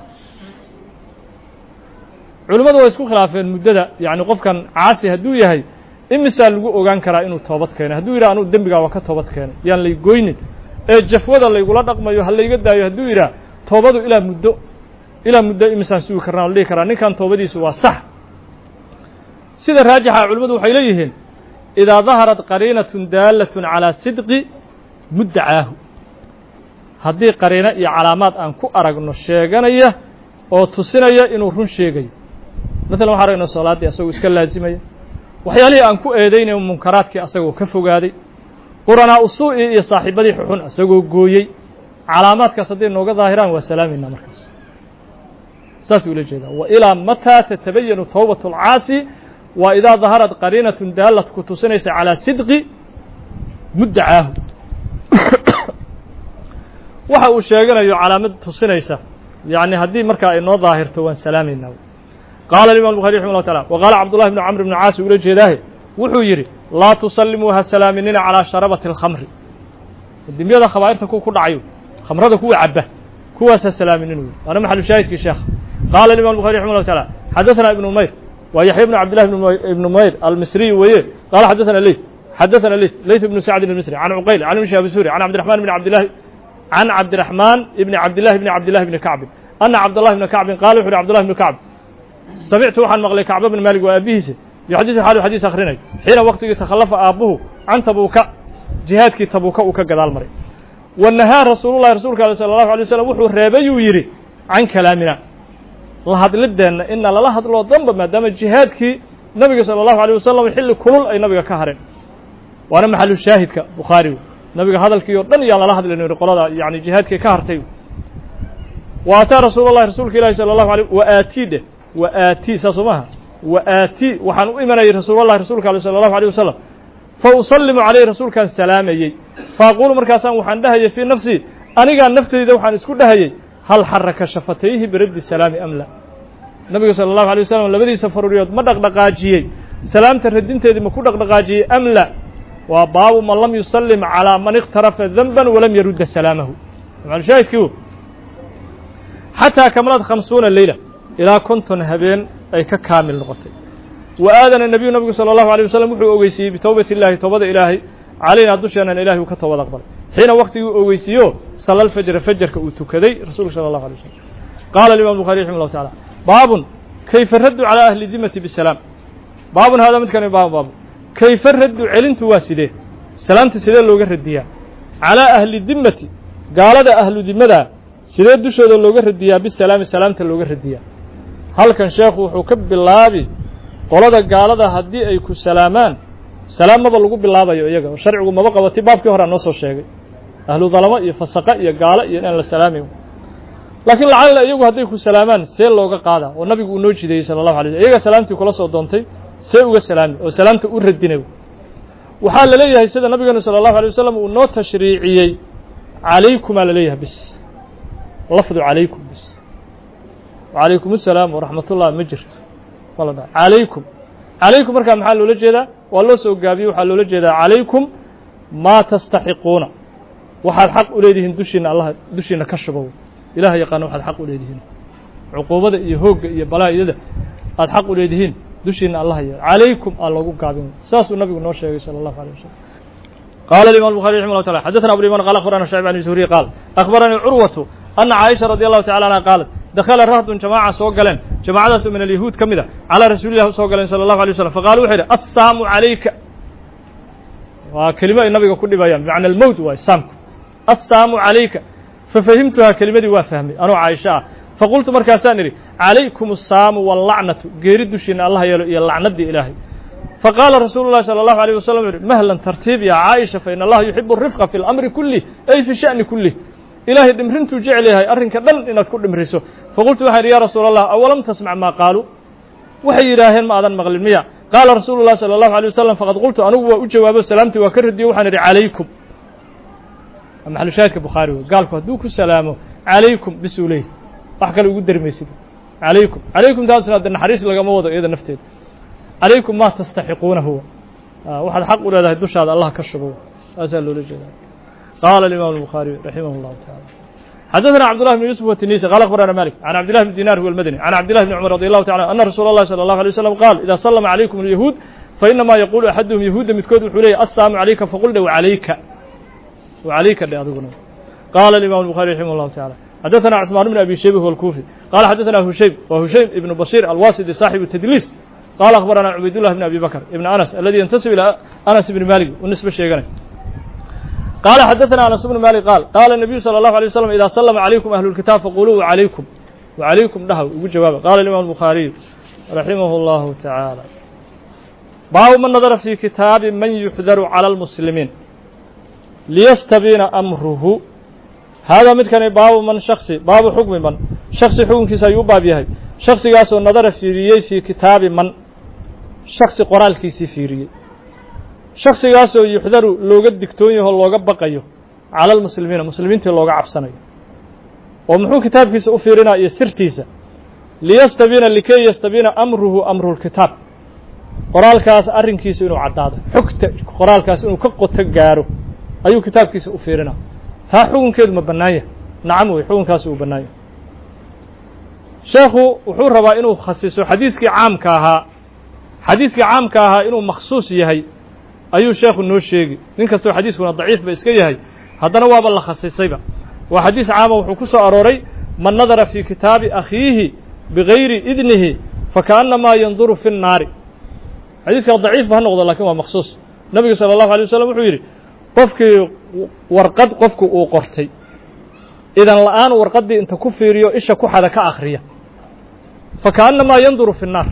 culimmadu way isku khilaafeen muddada yacni qofkan caasi hadduu yahay imisaa lagu ogaan karaa inuu toobad keenay hadduu yidhaha anuu dembigaa waa ka toobad keenay yaan lay goynin ee jafwada laygula dhaqmayo ha layga daayo hadduu yidhaha toobadu ilaa muddo imisaan sugi karnaa la dhihi karaa ninkan toobadiisu waa sax sida raajixa culimmadu waxay leeyihiin idaa daharat qariinatun daalatun calaa sidqi muddacaahu haddii qariino iyo calaamaad aan ku aragno sheeganaya oo tusinaya inuu run sheegayo maalan waxaan aragnaa salaaddii asagoo iska laasimaya waxyaalihii aan ku eedaynayo munkaraadkii asagoo ka fogaaday quranaa usuu'i iyo saaxiibadii xuxun asagoo gooyey calaamaadkaas hadday nooga daahiraan waa salaamayna markaas saas ula jeedaa wa ilaa mataa tatabayanu tawbatu alcaasi waa idaa daharat qariinatun daalad ku tusinaysa calaa sidqi muddacaahu waxa uu sheeganayo calaamad tusinaysa yacni haddii markaa ay noo daahirto waan salaamaynaa qaala الإمام البخاري رحمه الله تعالى وqاala cبدالله بن cمر بن cاaص ula jeedaahe wuxuu yidhi laa تusalimuu ha salaaminina calىa sharabaةi الkhamri dembiyada khabaa'irta ku dhacayo khamrada kuwa caba kuwaas ha salaamininu waana maxalu shaahidkii sheekha qaala الإمام البخاري رحمه الله تعالى xadaثna iبن mayr waa yaحya بن cabdالله بن mayr almisriي weeye qaala xadaثna leyث بن sacdin الmisri can cuqayl can ibn shihab الsuri can cabdiرaحman بn cabdالlahi بn kacbin ana cabdالlahi بn kacbin qala wuxu uhi cbdالlahi بn kacb samictu waxaan maqlay kacba bn maalik waa aabihiisa yuxadiثu xaalu xadiis akhrinayo xiina waqtigii takhallafa aabbuhu can tabuuka jihaadkii tabuuka uu ka gadaal maray wanahaa rasuulullahi rasuulka ale sala allahu alay wasalam wuxuu reebayuu yidhi can kalaamina la hadlideenna ina lala hadloo danba maadaama jihaadkii nabiga sala allahu alيyh wasalam xilli kulul ay nabiga ka hareen waana maxalu shaahidka bukhaarigu nabiga hadalkii oo dhan iyaan lala hadlayno yihi qolada yani jihaadkii ka hartay wa ataa rasuul اllahi rasuulka ilahi salى allahu alيh waaatidhe وآتي ساسومها وآتي وحن إيماني رسول الله رسولك صلى الله عليه وسلم فأسلم عليه رسولك السلام يي فأقول مركاسا وحن دهي في نفسي أنا قال نفتي ذا وحن اسكو دهي هل حرك شفتيه برد السلام أم لا النبي صلى الله عليه وسلم لبدي سفر رياض ما دقدقاجي سلام تردين تدي ما كو دقدقاجي أم لا وباب من لم يسلم على من اقترف ذنبا ولم يرد سلامه مع الشاهد كيو حتى كملت 50 ليلة ilaa konton habeen ay ka kaamil noqotay wa aadana nabiyu nabigu salى الlahu عalيه wasalam wuxuu ogeysiiyey bitowbati اllahi toobada ilaahay calaynaa dusheenan ilahay uu ka toobad aqbalay xiina waqtigii u ogeysiiyo sala alfajra fajarka uu tukaday rasuulku salى الlahu عalيه wasalam qaala الimam الbuخarي raximah الlahu taعala baabun kayfa raddu calى ahli dimati bsalaam baabun hada midkani baab kayfa raddu celintu waa sidee salaamta sidee looga radiyaa calىa ahli dimati gaalada ahlu dimada sidee dushooda looga radiyaa bisalaami salaamta looga radiyaa halkan sheekhu wuxuu ka bilaabi qolada gaalada haddii ay ku salaamaan salaamaba lagu bilaabayo iyaga oo sharcigu maba qabati baabkii hore noo soo sheegay ahlu dalamo iyo fasaqa iyo gaalo iyo inaan la salaamayn laakiin lacalla iyagu hadday ku salaamaan see looga qaadaa oo nabigu uu noo jideeyey sala allahu alay slm iyaga salaamtii kula soo doontay see uga salaami oo salaamta u radinay waxaa la leeyahay sida nabigeenu sala allahu alay wasalam uu noo tashriiciyey calaykumaa la leeyahay bis lafdu calaykum bis وعalaykum الsalaam وraxmat ullah ma jirto wala dha calaykum calaykum markaa maxaa loola jeedaa waa loo soo gaabiye waxaa loola jeedaa calaykum maa tastaxiquuna waxaad xaq u leedihiin dushiina allah dushiina ka shubow ilaah yaqaana waxaad xaq u leedihiin cuquubada iyo hoogga iyo balaa'iyada aad xaq u leedihiin dushiina allah yeelo calaykum aa loogu gaabin saasuu nabigu noo sheegay sala allahu alay wasalam qaala الإمام البخاري رحمه الله تعالى حدثنا أبو اليمان قال أخبرنا شعيب عن الزهري قال أخبرني عروة أن عائشة رضي الله تعالى عنها قالت دخل رهط جماعة سوقلين جماعة من اليهود كمدة على رسول الله سوقلين صلى الله عليه وسلم فقالوا وحده السلام عليك وكلمة النبي كل بيان معنى الموت والسام السلام عليك ففهمتها كلمة وفهمي أنا عائشة فقلت مركزاني عليكم السلام واللعنة جيرد شين الله يلعنة دي إلهي فقال رسول الله صلى الله عليه وسلم مهلا ترتيب يا عائشة فإن الله يحب الرفق في الأمر كله أي في الشأن كله إلهي دمرنتو جعلها أرنك دل إن تكون دمرسه فقلت وحير يا رسول الله أولم تسمع ما قالوا وحي راهن ما أذن مغل المياه قال رسول الله صلى الله عليه وسلم فقد قلت أنا وجواب سلامتي وكرد يوحنا عليكم محل شاهد البخاري قال فهدوك السلام عليكم بسوليه أحكى له يقدر ميسيد عليكم داسنا أن حريص لقى موضع إذا نفتيد عليكم ما تستحقونه واحد حق ولا ده دوش هذا الله كشفه أسأل له لجل قال الإمام البخاري رحمه الله تعالى حدثنا عبد الله بن يوسف والتنيسي قال أخبرنا مالك عن عبد الله بن دينار هو المدني عن عبد الله بن عمر رضي الله تعالى أن رسول الله صلى الله عليه وسلم قال إذا سلم عليكم اليهود فإنما يقول أحدهم يهود متكود حلي السلام عليك فقل له وعليك اللي أذكرنا قال الإمام البخاري رحمه الله تعالى حدثنا عثمان بن أبي شيبة هو الكوفي قال حدثنا هشيم ابن بصير الواسطي صاحب التدليس قال أخبرنا عبيد الله بن أبي بكر ابن أنس الذي ينتسب إلى أنس بن مالك والنسبة شيئا قال حدثنا أنس بن مالك قال النبي صلى الله عليه وسلم إذا سلم عليكم أهل الكتاب فقولوا وعليكم له جوابه قال الإمام البخاري رحمه الله تعالى باب من نظر في كتاب من يحذر على المسلمين ليستبين أمره هذا متكن باب من شخصي باب حكم من شخصي حكم كيسا يوبا بيهي شخصي قاسو نظر في كتاب من شخصي قرال كيسي فيري شخصي قاسو يحذر لوغا دكتوني هو لوغا بقايو على المسلمين تي لوغا عبسانيو ومحو كتاب كيسا أفيرنا يسرتيسا لكي يستبين أمر الكتاب قرال كاس أرن كيسا إنو عداده حكت قرال كاس إنو كقو تقارو أيو كتاب كيسا أفيرنا ها حكم كيد مبناية نعم حكم كاس مبناية شيخو وحور ربا إنو خصيصو حديثك عامك أها إنو مخصوص يهي أيو شيخ النوشيقي ننكستو حديثكنا ضعيف بإسكي يهي هذا نواب الله خصيصيبا وحديث عام وحكوسو أروري من نظر في كتاب أخيه بغير إذنه فكأنما ينظر في النار حديثك ضعيف بهالنقضة لكن هو مخصوص النبي صلى الله عليه وسلم وحيري قفك ورقد قفك وقرتي إذا الآن ورقد أنت كفيريو إيش كحدا كآخرية فكأنما ينظر في النار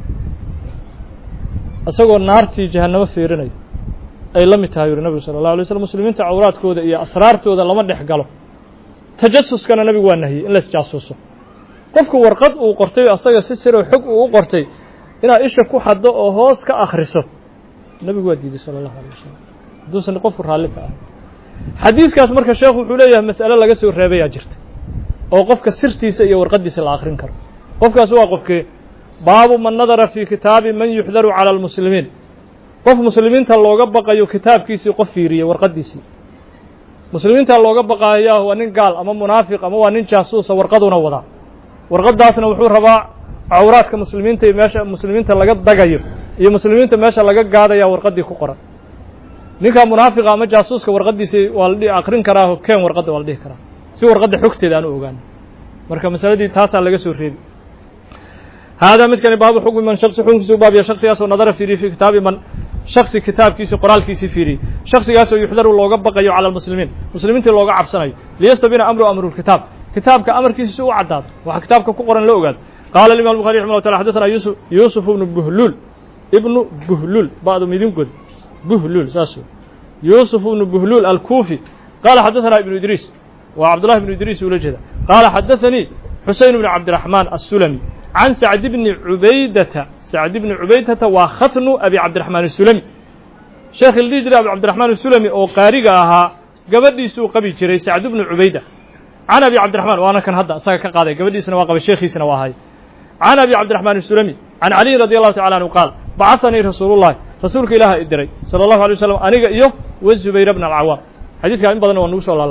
أسأقول النار تي جهنم فيرني أي لم يتهاير النبي صلى الله عليه وسلم مسلمين تعورات كودة إيا أسرار كودة لما نحقله تجسس كان النبي والنهي إلا جاسوسه قفك ورقد وقرتي أسأقول سيسر وحق وقرتي إنا إيش كحدا وهوس كآخرسه النبي والدي صلى الله عليه وسلم دوسن قفر هالك حديث كاس مركز الشيخ وحوليه مسألة لقى سوى الرابية جرت أو قفك سرتيس إيا ورقديس الآخرين كرم قفك سوى قفك باب من نظر في كتاب من يحذر على المسلمين قف مسلمين تلوغا بقايو كتاب كيسي قفيرية ورقديسي مسلمين تلوغا بقايا هو نين قال أما منافق أما ونين جاسوس ورقدونا وضع ورقداسنا وحور رباع عورات كمسلمين تماشى مسلمين تلقى دقايو يا مسلمين تماشى لقى قاعدة يا ورقدي كقرة نيكا منافق أما جاسوس كورقديسي والدي آخرين كراه كين ورقد والديه كراه سي ورقد حكتي لأنه أوغان مركا مسألة دي تاسع لقى سوريد هذا مثل باب حكم من شخص حكم كيسو باب يا شخص ياسو نظر في كتاب من شخص كتاب كيسو قرال كيسي فيري شخص ياسو يحذر لوغا بقايو على المسلمين تي لوغا عبسنايو ليستبين أمر الكتاب كتابك أمر كيسو عداد وكتابك كقران لو اوغاد قال الإمام البخاري رحمه الله تعالى حدثنا يوسف بن بهلول بعضهم يقول بهلول ساسو يوسف بن بهلول الكوفي قال حدثنا ابن إدريس وعبد الله بن إدريس ولجده قال حدثني حسين بن عبد الرحمن السلمي عن سعد بن عبيدة وختن أبي عبد الرحمن السلمي شيخ الليجري أبي عبد الرحمن السلمي أو قارقها قبل سوق قبل جري سعد بن عبيدة عن أبي عبد الرحمن وأنا كان هذا ساق قاضي قبل سنة وقبل الشيخ سنة وهاي عن أبي عبد الرحمن السلمي عن علي رضي الله تعالى عنه قال بعثني رسولك إله إدري صلى الله عليه وسلم أنيق إيوه والزبير بن العوام حديث كان بدنا ونوصل الله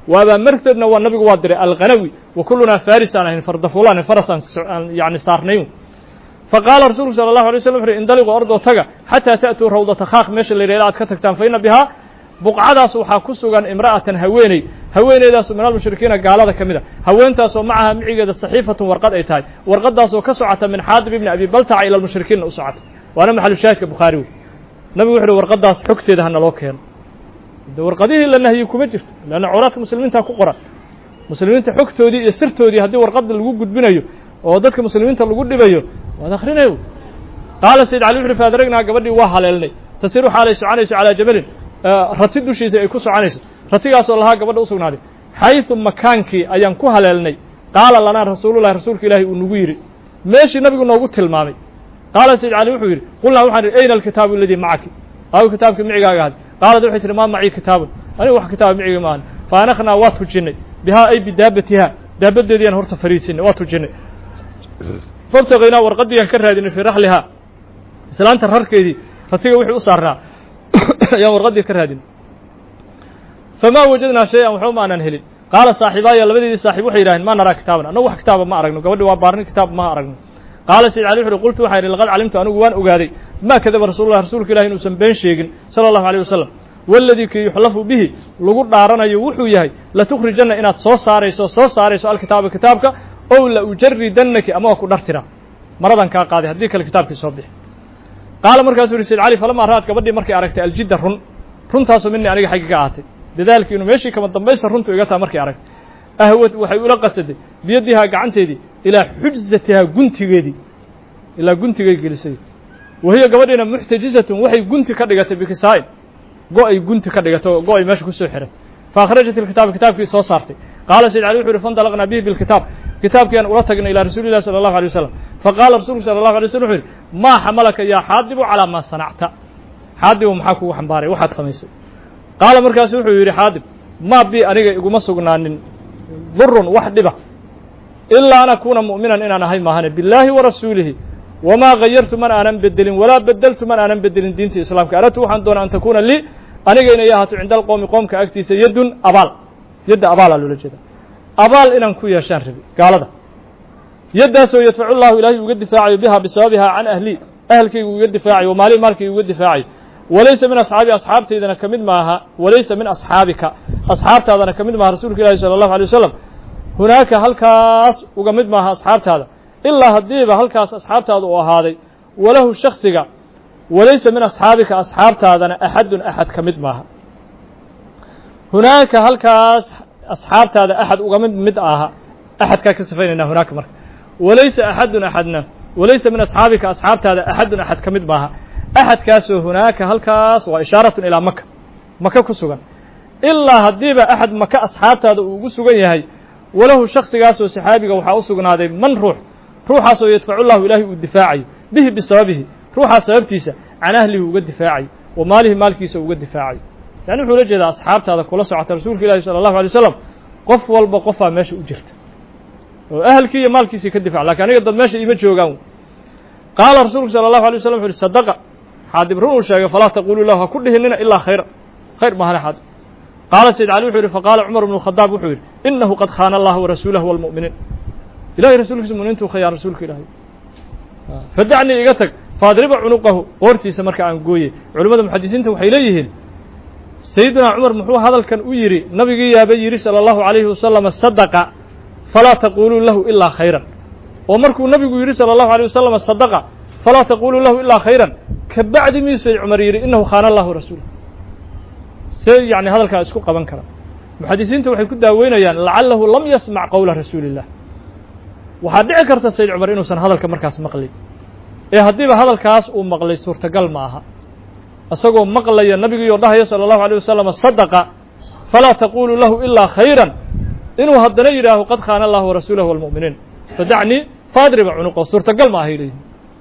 وأبا مرثدنا والنبي وادر الغنوي وكلنا فارس أنا فرد فلان فرسا يعني صارنيو فقال رسول صلى الله عليه وسلم اندلقوا أرض وتقع حتى تأتوا روضة خاخ ماشي اللي ريلات كتكتان فإن بها بقعداس waxaa ku sugan imra'atan haweeneydaas min al-mushrikiina gaalada kamida haweentaas oo macaha micigeeda saxiifatun warqad ay tahay warqadaas oo ka socota min Xaadib ibn Abi Balta'a ila al-mushrikiin u socota waana maxal shaahidka Bukhari nabi wuxuu warqadaas xogteeda hana loo keeno warqadihii la nahyi kuma jirto laana cawraadka muslimiinta ku qoran muslimiinta xogtoodii iyo sirtoodii hadii warqad lagu gudbinayo oo dadka muslimiinta lagu dhibayo waa akhrinayo qaala sayyid ali ibn fadragna gabadhii waa haleelnay tasiru xaalay soconayso ala jabalin rati dushiisa ay ku soconayso ratigaas oo lahaa gabadha u sugnaaday haythu makaankii ayaan ku haleelnay qaala lana rasuulullaahi rasuulka ilaahi uu nagu yiri meeshii nabigu noogu tilmaamay qaala sayyid ali wuxuu yiri qulna waxaan ayna alkitaabu alladhi macaki aw kitaabka micigaaga had qaala wuxuu tiri ma maci kitaabun ani wax kitaab miciga maan faanakhna waa tujinay biha ay bidaabatiha daabadeedii aan horta fariisinay waa tujinay fabtaqayna warqadiyan ka raadinay fi raxliha islaanta rarkeedii ratiga wuxuu u saarnaa يا ورقدي كرهدين فما وجدنا شيئا وحوم أن نهلي قال صاحبايا لبدي صاحب وحيران ما نرى كتابنا أنا وح كتاب ما أرجنا قبل وبارني كتاب ما أرجنا قال سيد علي قلت وحير لقد علمت أنا وان أجاري ما كذب رسول الله رسولك الله إنه سنبين شيء صلى الله عليه وسلم والذي كي يحلف به لقول دارنا يوحو يهي لا تخرجنا إن صوص صاري سؤال كتابك أو لا أجردنك أما أكون نرتنا مرضا كقاضي هديك الكتاب في صبح قال مركز سيد علي فلما رأت كبدي مركي أركت الجدة رن تاسو مني أنا حقيقة عاتي لذلك إنه ماشي كما ضميس رن توجتها مركي أركت أهوت وحيقول قصدي بيدها قعنتي دي إلى حجزتها قنتي جدي إلى قنتي جلسي وهي قبدنا محتجزة وحي قنتي كدقت بكسائل قوي قنتي كدقت قوي ماشي كسوحرت فأخرجت الكتاب في صارتي قال سيد علي فانطلقنا به بالكتاب كتاب كان ورثنا إلى رسول الله صلى الله عليه وسلم فقال رسول صلى الله عليه وسلم ما حملك يا حاضب على ما صنعت حاضب محاكو وحنباري واحد سميسي قال مركز يري حاضب ما بي أنيق يقوم سقنان ضر وحدبه إلا أن أكون مؤمنا إن أنا هاي ماهن بالله ورسوله وما غيرت من أنا بدل ولا بدلت من أنا بدل دين الإسلام كأردت وحن دون أن تكون لي أنيق إن إياها عند القوم قوم كأكتيس يد أبال للجدة أبال إن أنكو يشان ربي قال هذا يدسو يدفع الله إلهي وقد دفاعي بها بسببها عن أهلك وقد دفاعي ومالي مالك وقد دفاعي وليس من أصحابتي إذا كمد معها وليس من أصحابك أصحابتي إذا كمد مع رسولك الله صلى الله عليه وسلم هناك هلكاس وقمد معها أصحابتي هذا إلا هديبة هلكاس أصحابتي هذا وهذا وله شخصك وليس من أصحابك أصحابتي هذا أحد كمد معها هناك هلكاس أصحابتي هذا أحد وقمد مدعها أحد كاكسفين إن هناك مرة وليس أحدنا وليس من أصحابك أصحابتي هذا أحد كمد معها أحد كاسو هناك هلكاس وإشارة إلى مكة كسوغان إلا هديبة أحد مكة أصحابتي هذا وقسوغان يهي وله شخص كاسو صحابك وحاوسوغان هذا من روح سو يدفع الله إلهي والدفاعي به بسببه روح سببتيسا عن أهله والدفاعي وماله مالكيسا والدفاعي يعني وحو لجد أصحابتي هذا كل سعة رسولك الله صلى الله عليه وسلم قف والبقفة ماشي أجرت وأهلكي مالكيسي كالدفاع لكن يقدر ماشي إيمة جوغان قال رسولك صلى الله عليه وسلم في الصدقة حادب رؤو شاقة فلا تقولوا له كلهن إلا خير ما هنا حادب قال سيد علي وحوري فقال عمر بن الخطاب وحوري إنه قد خان الله ورسوله والمؤمنين إلهي رسولك المؤمنين خيار رسولك إلهي فدعني إيقاتك فاضرب عنقه قورتي سمرك عن قوية علماء المحدثين وحيليهن سيدنا عمر محو هذا كان أيري نبي يا بيري صلى الله عليه وسلم الصدقة فلا تقولوا له إلا خيرا ومركو النبي يري صلى الله عليه وسلم الصدقة فلا تقولوا له إلا خيرا كبعد ميسي عمر يري إنه خان الله ورسوله يعني هذا الكلام اسكو قبان كلام محدثين waxay ku daaweynayaan la'allahu lam yasma' qawla rasuulillah waxa dhici karta sayd umar inuu san hadalka markaas maqlay hadiiba hadalkaas uu maqlay suurtagal ma aha asagoo maqlaya nabiga iyo dhahayo sallallahu alayhi wasallam sadaqa fala taqulu lahu illa khayran inuu hadana yiraaho qad khana allah wa rasuuluhu wal mu'minin fad'ani fadrib unuqa suurtagal ma aha ilayhi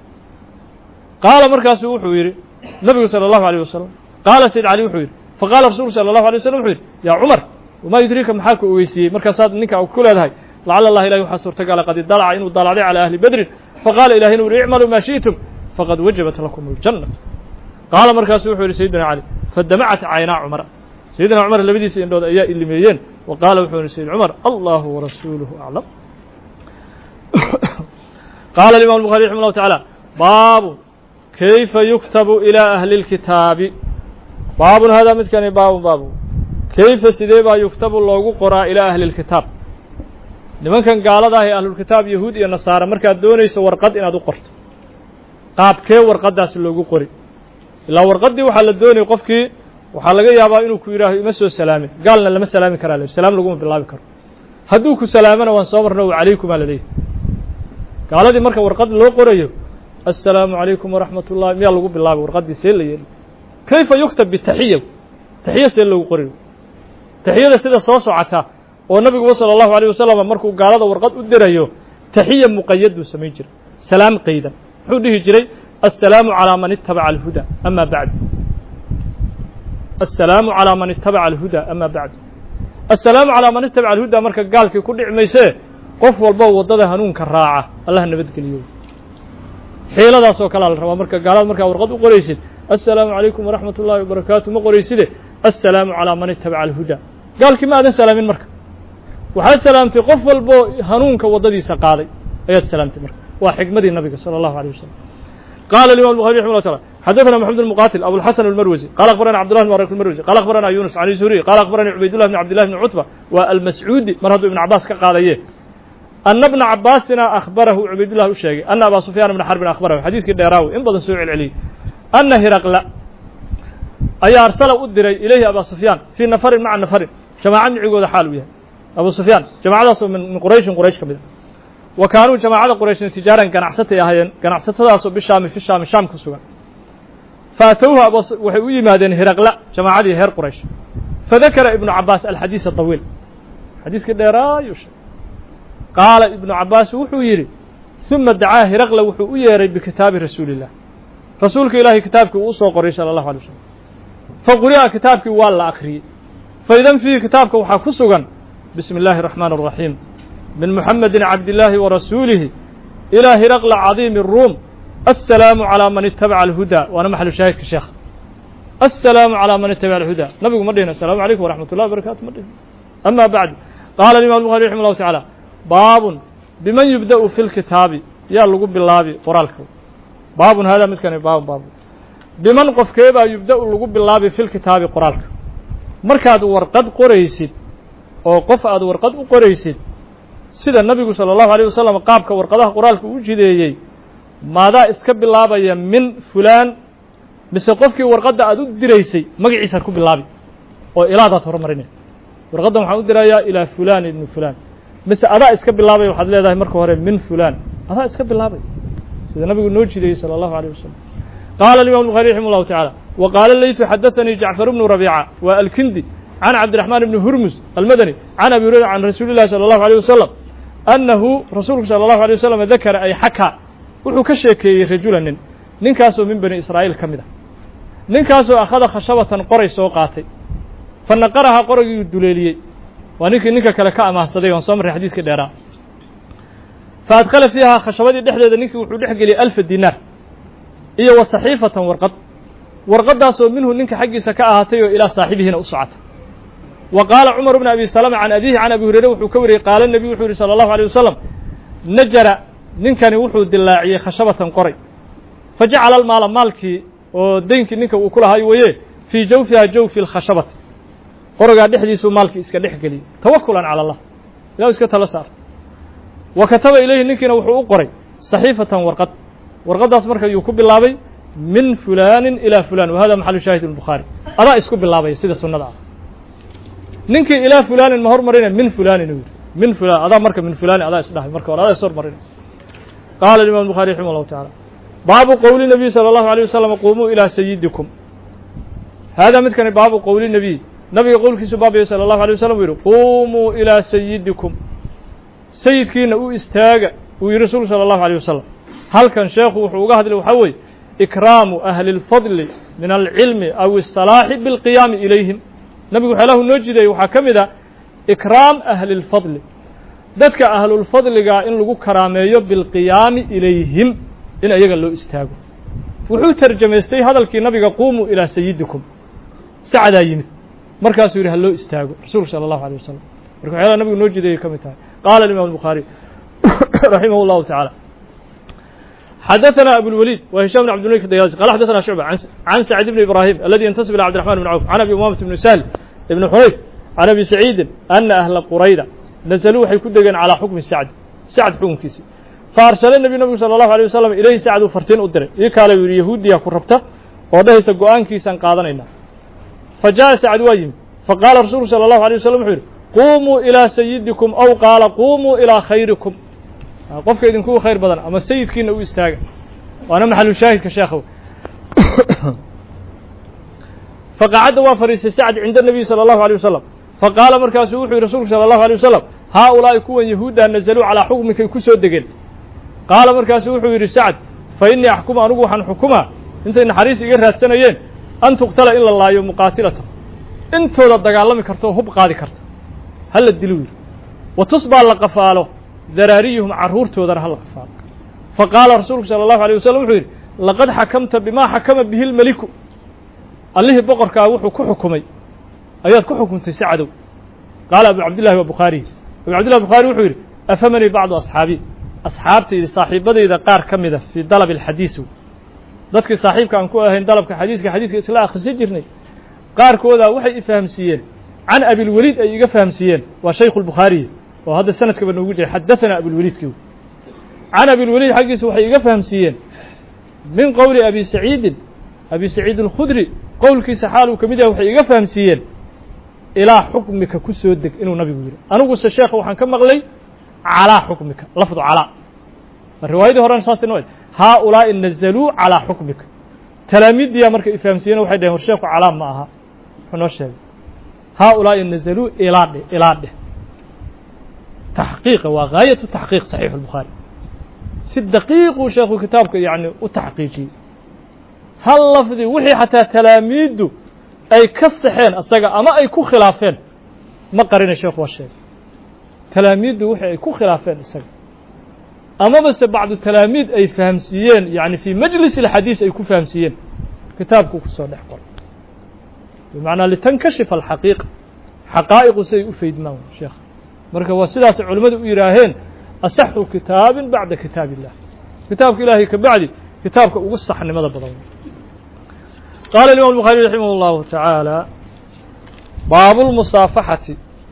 qaala markaas wuxuu yiri nabiga sallallahu alayhi wasallam qaala sayd ali wuxuu yiri فقال رسول صلى الله عليه وسلم يا عمر وما يدريك محاك ويسي مركزات منك أو كل هذا لعل الله إله يحصر تقال قد اطلع إنه اطلع على أهل بدر فقال إلهي نور اعملوا ما شئتم فقد وجبت لكم الجنة قال مركز وحور سيدنا علي فدمعت عينا عمر سيدنا عمر اللي بدي سيدنا إياه اللي ميين وقال وxuu سيد cمر الله ورسوله أعلم قال الإمام البخاري رحمه الله تعالى باب كيف يكتب إلى أهل الكتاب باب هذا midkani bاب كيف sidee baa يكتب loogu qoraa إلى أهل الكتاب nimankan gaalada ah ee ahlulkitaab yahuud iyo nasaare markaad doonayso warqad inaad u qorto qaabkee warqadaasi loogu qori ilaa warqaddii waxaa la doonayay qofkii waxaa laga yaabaa inuu ku yidhaaho ima soo salaamin gaalna lama salaami karaa le salaam laguma bilaabi karo hadduu ku salaamana waan soo marna calaykum aa la leeyahy gaaladii marka warqad loo qorayo assalaamu calaykum waraxmat ullahi miyaa lagu bilaabay warqaddii see la yeeli kayfa yuktab bitaxiya taxiya see loogu qoriyo taxiyada sida soo socotaa oo nabiguba salى الlahu عalيه wasalam markuu gaalada warqad u dirayo taxiya muqayaduu samayn jiray salaam qaydan muxuu dhihi jiray assalaamu calىa man itabaca alhuda ama bacdu assalaamu calىa man itabaca alhuda ama bacdu assalaamu calىa man itabaca alhuda marka gaalkii ku dhici maysee qof walbo waddada hanuunka raaca allah nabadgeliyo xiiladaas oo kalea la rabaa marka gaalada markaa warqad u qoraysid assalaamu calaykum waraxmat ullahi wabarakaatu ma qorayside assalaamu calىa man itabaca alhuda gaalkii ma aadan salaamin marka waxaad salaamtay qof walbo hanuunka waddadiisa qaaday ayaad salaamtay marka waa xikmadii nabiga salى الlahu عalيه wasalam qala الimam الbuخarي رحمه الله تعالى xadaثna محمد بن مqاتل أبوالحسن المروزي قال أخبرنا عبد الله بن مبارك المروزي قال أخبرنا يونس عن الزهري قال أخبرني عبيد الله بن عبد الله بن cتبة waa almascuudi mar hadduu iبن cabاas ka qaadaye أna بنa cabاasina أخبarahu عubayd لlah u sheegay أna abا سفyان بن xربin أخبarahu xadiiskii dheeraawi in badan soo celceliyey أna hiraqla ayaa arsala u diray ilayhi abا سفyaan fii nafarin maca nafarin jamaaca micigooda xaal u yahay abu سفyaan jamacadaasoo min qurayshin quraysh ka mid a wa kaanuu jamaacada qurayshna tijaaran ganacsatay ahaayeen ganacsatadaasoo bishaami fi shaami shaam ku sugan faatowha waxay u yimaadeen hiraqla jamaacadii reer quraysh fadakara ibnu cabaas alxadiis aطawiil xadiiskii dheeraayu sheegay qaala ibnu cabaas wuxuu yidhi ثuma dacaa hiraqla wuxuu u yeeray bikitaabi rasuuli الlah rasuulka ilaahay kitaabkii uu usoo qoray salى الlahu عalيه wasalam faquri'a kitaabkii waa la akriyey faidan fiihi kitaabka waxaa ku sugan bismi اllahi الرaحmaan الرaحيim min muxamedi cabdillaahi warasuulihi ilىa hiraqla cadiimi الruum assalaamu calىa man itabaca alhuda waana maxalu shaahidka sheekha assalaamu calىa man itabaca alhuda nabigu ma dhihin assalaamu calaykum waraxmat ullahi wabarakatu ma dhihin ama bacdu qaala imam الbuخari raximah اllahu taعaalى baabun biman yubda'u fi lkitaabi yaa lagu bilaabi qoraalka baabun hada midkani baabun biman qofkeebaa yubda'u lagu bilaabi fi lkitaabi qoraalka markaad warqad qoraysid oo qof aad warqad u qoraysid sida nabigu salى الlahu عalيه wasalam qaabka warqadaha qoraalka u jideeyey maadaa iska bilaabaya min fulaan mise qofkii warqadda aad u diraysay magaciisaad ku bilaabi oo ilaadaad horumarinay warqaddan waxaan u dirayaa ilaa fulaan ibnu fulaan mise adaa iska bilaabaya waxaad leedahay marka hore min fulaan adaa iska bilaabay sida nabigu noo jideeyey salى الlahu عalيه wasalam qaala الimam الbuخarي raximah الlahu taعaalى wa qaala layثu xadaثanii jacfar bnu rabiica wa alkindi can cabdiرaحmaan bni hurmus almadani can abi hurayra can rasuuli الlahi salى الlahu عalيه wasalam annahu rasuulku salى الlahu عalيه wasalam dakara ay xakaa wuxuu ka sheekeeyey rajula ninkaasoo min bani israa'iil ka mid ah ninkaasoo akhada khashabatan qoray soo qaatay fa naqarahaa qoragii duleeliyey waa ninkii ninka kale ka amaahsaday oon soo marray xadiiskii dheeraa fa adkhala fiihaa khashabadii dhexdeeda ninkii wuxuu dhex geliyey 1000 dinaar iyo wa saxiifatan warqaddaasoo minhu ninka xaggiisa ka ahaatay oo ilaa saaxibihiina u socota wa qaala cumar bn abi salama can abihi can abi hurayre wuxuu ka wariyey qaala nebiyu wuxuu yihi salى الlahu عalيه wasalam najara ninkani wuxuu dilaaciyey khashabatan qoray fajacala almaala maalkii oo deynkii ninka uu ku lahay waye fii jawfiha jawfi اlkhashabati qorogaa dhexdiisuu maalkii iska dhex geliyey tawakulan calى اllah ilah iska tala saar wa kataba ilayhi ninkiina wuxuu u qoray saxiifatan warqaddaas marka yuu ku bilaabay min fulaanin ilaa fulaan wa hada maxalu shaahid الbukhaari adaa isku bilaabaya sida sunnada ah ninkii ilaa fulaanin ma hormarina min fulaanin uu yidhi min fulaan adaa marka min fulaanin adaa isdhahay marka hore adaa is hormarina qaala الimam الbuخarي raximah الlahu taعalى baabu qowli الnabiy salى الlahu عalيه wasalam qumuu ilىa sayidikum hada midkani baabu qowli nebiy nabiga qowlkiisu baabaya salى الlahu عalيه wasalam uu yidhi qumuu ilىa sayidikum sayidkiina u istaaga uu yihi rasuulku salى الlahu عalيه wasalam halkan sheekhu wuxuu uga hadlay waxaa weeye ikraamu ahli الfadli min alcilmi aw الsalaaxi biاlqiyaami ilayhim nabigu waxyaalahu noo jideeyey waxaa ka mid a ikraam ahli اlfadli dadka ahlulfadliga in lagu karaameeyo bilqiyaami ilayhim in ayaga loo istaago wuxuu tarjamaystay hadalkii nabiga qumuu ilaa sayidikum sacadaa yimid markaasuu yidhi ha loo istaago rasuulku salى الlahu عalيه wasalam marka waxyaalaha nabigu noo jideeyay ka mid tahay qaala alimaam الbukhaari raximah اllahu taعaalى xadaثna abulwaliid wa hishaam bn cabdilmalik dayaalisi qala xadaثna shucba can sacd bn ibrahim aladi yantasib ilى cabdiرaحman bn cawf can abi umamat bn sahl ibn xunayf can abi saciidin ana ahla qurayda nazaluu waxay ku degeen calىa xukmi sacd xukunkiisi faarsala nabigu salى الlahu عalيه wasalam ilayhi sacduu fartiin u diray ii kaale yidhi yahuudiya ku rabta oo dhahaysa go-aankiisaan qaadanaynaa fa jaءa sacd waa yimid faqaala rasuulku salى الlahu عalيه wasalam wuxuu yidhi quumuu ilىa sayidikum aw qaala quumuu ilىa khayrikum qofka idinkugu khayr badan ama sayidkiina u istaaga waana maxalu shaahidka sheekhow faqacadda waa fadhiistay sacd cinda الnabiy salى الlahu عalيه wasalam faqaala markaasuu wuxuu yihi rasuulku salى الlahu عalيه wasalam haaulaa'i kuwan yahuuddaa nazaluu calىa xukmikay ku soo degeen qaala markaasuu wuxuu yidhi sacd fa innii axkumu anugu waxaan xukumaa intay naxariis iga raadsanayeen an tuqtala in la laayo muqaatilata intooda dagaalami karta oo hub qaadi karta ha la dilo yidhi wa tusbaa la qafaalo daraariyuhum carruurtoodana ha la qafaalo fa qaala rasuulku sala allahu alيyh wasalam wuxuu yidhi laqad xakamta bimaa xakama bihi lmeliku allihii boqorkaa wuxuu ku xukumay ayaad ku xukumtay sacdow qaala abu cabdillahi wa bukhaariy abu cabdillahi bukhaari wuxuu yidhi afamanii bacdu asxaabii asxaabtaydi saaxiibadayda qaar ka mida fii dalab alxadiis dadkii saaxiibka aan ku ahayn dalabka xadiiska isla akhrisan jirnay qaarkooda waxay i fahamsiiyeen can abilwaliid ay iga fahamsiiyeen waa shaykhu lbukhaariy oo hadda sanadkaba noogu jiray xadaثana abilwaliidki can abilwaliid xaggiisa waxay iga fahamsiiyeen min qowli abi saciid اlkhudri qowlkiisa xaal uu ka mid yahay waxay iga fahamsiiyeen ilaa xukmika ku soo deg inuu nabigu yidhi aniguse sheekha waxaan ka maqlay calىa xukmika lafdu calىa riwaayadii horena saas inoo haaulaa'i nazaluu calىa xukmika talaamiiddiyaa markay ifahamsiiyeen waxay dhaheen war sheeku calaa ma aha wuxuu noo sheegay haaulaa'i nazaluu ilaa dheh taxqiiqa waa gaayatu taxqiiq saxiix الbukhaari si daqiiquu sheekhu kitaabka yani u taxqiijiyey hal lafdi wixii xataa talaamiiddu ay ka saxeen asaga ama ay ku khilaafeen ma qarina sheekhu waa sheegay talaamiiddu wixii ay ku khilaafeen isaga amaba se bacdu talaamiid ay fahamsiiyeen yani fii majlis اlxadiis ay ku fahamsiiyeen kitaabku ku soo dhex qoray bimacnaa litankashifa alxaqiiqa xaqaa'iqu siay u faydmaan sheekha marka waa sidaas culimmadu u yidhaaheen asaxu kitaabin bacda kitaab illah kitaabka ilaahay ka bacdi kitaabka ugu saxnimada badan qaala imam الbukhaariي raximah اllahu taعaalى baabu اlmusaafaxati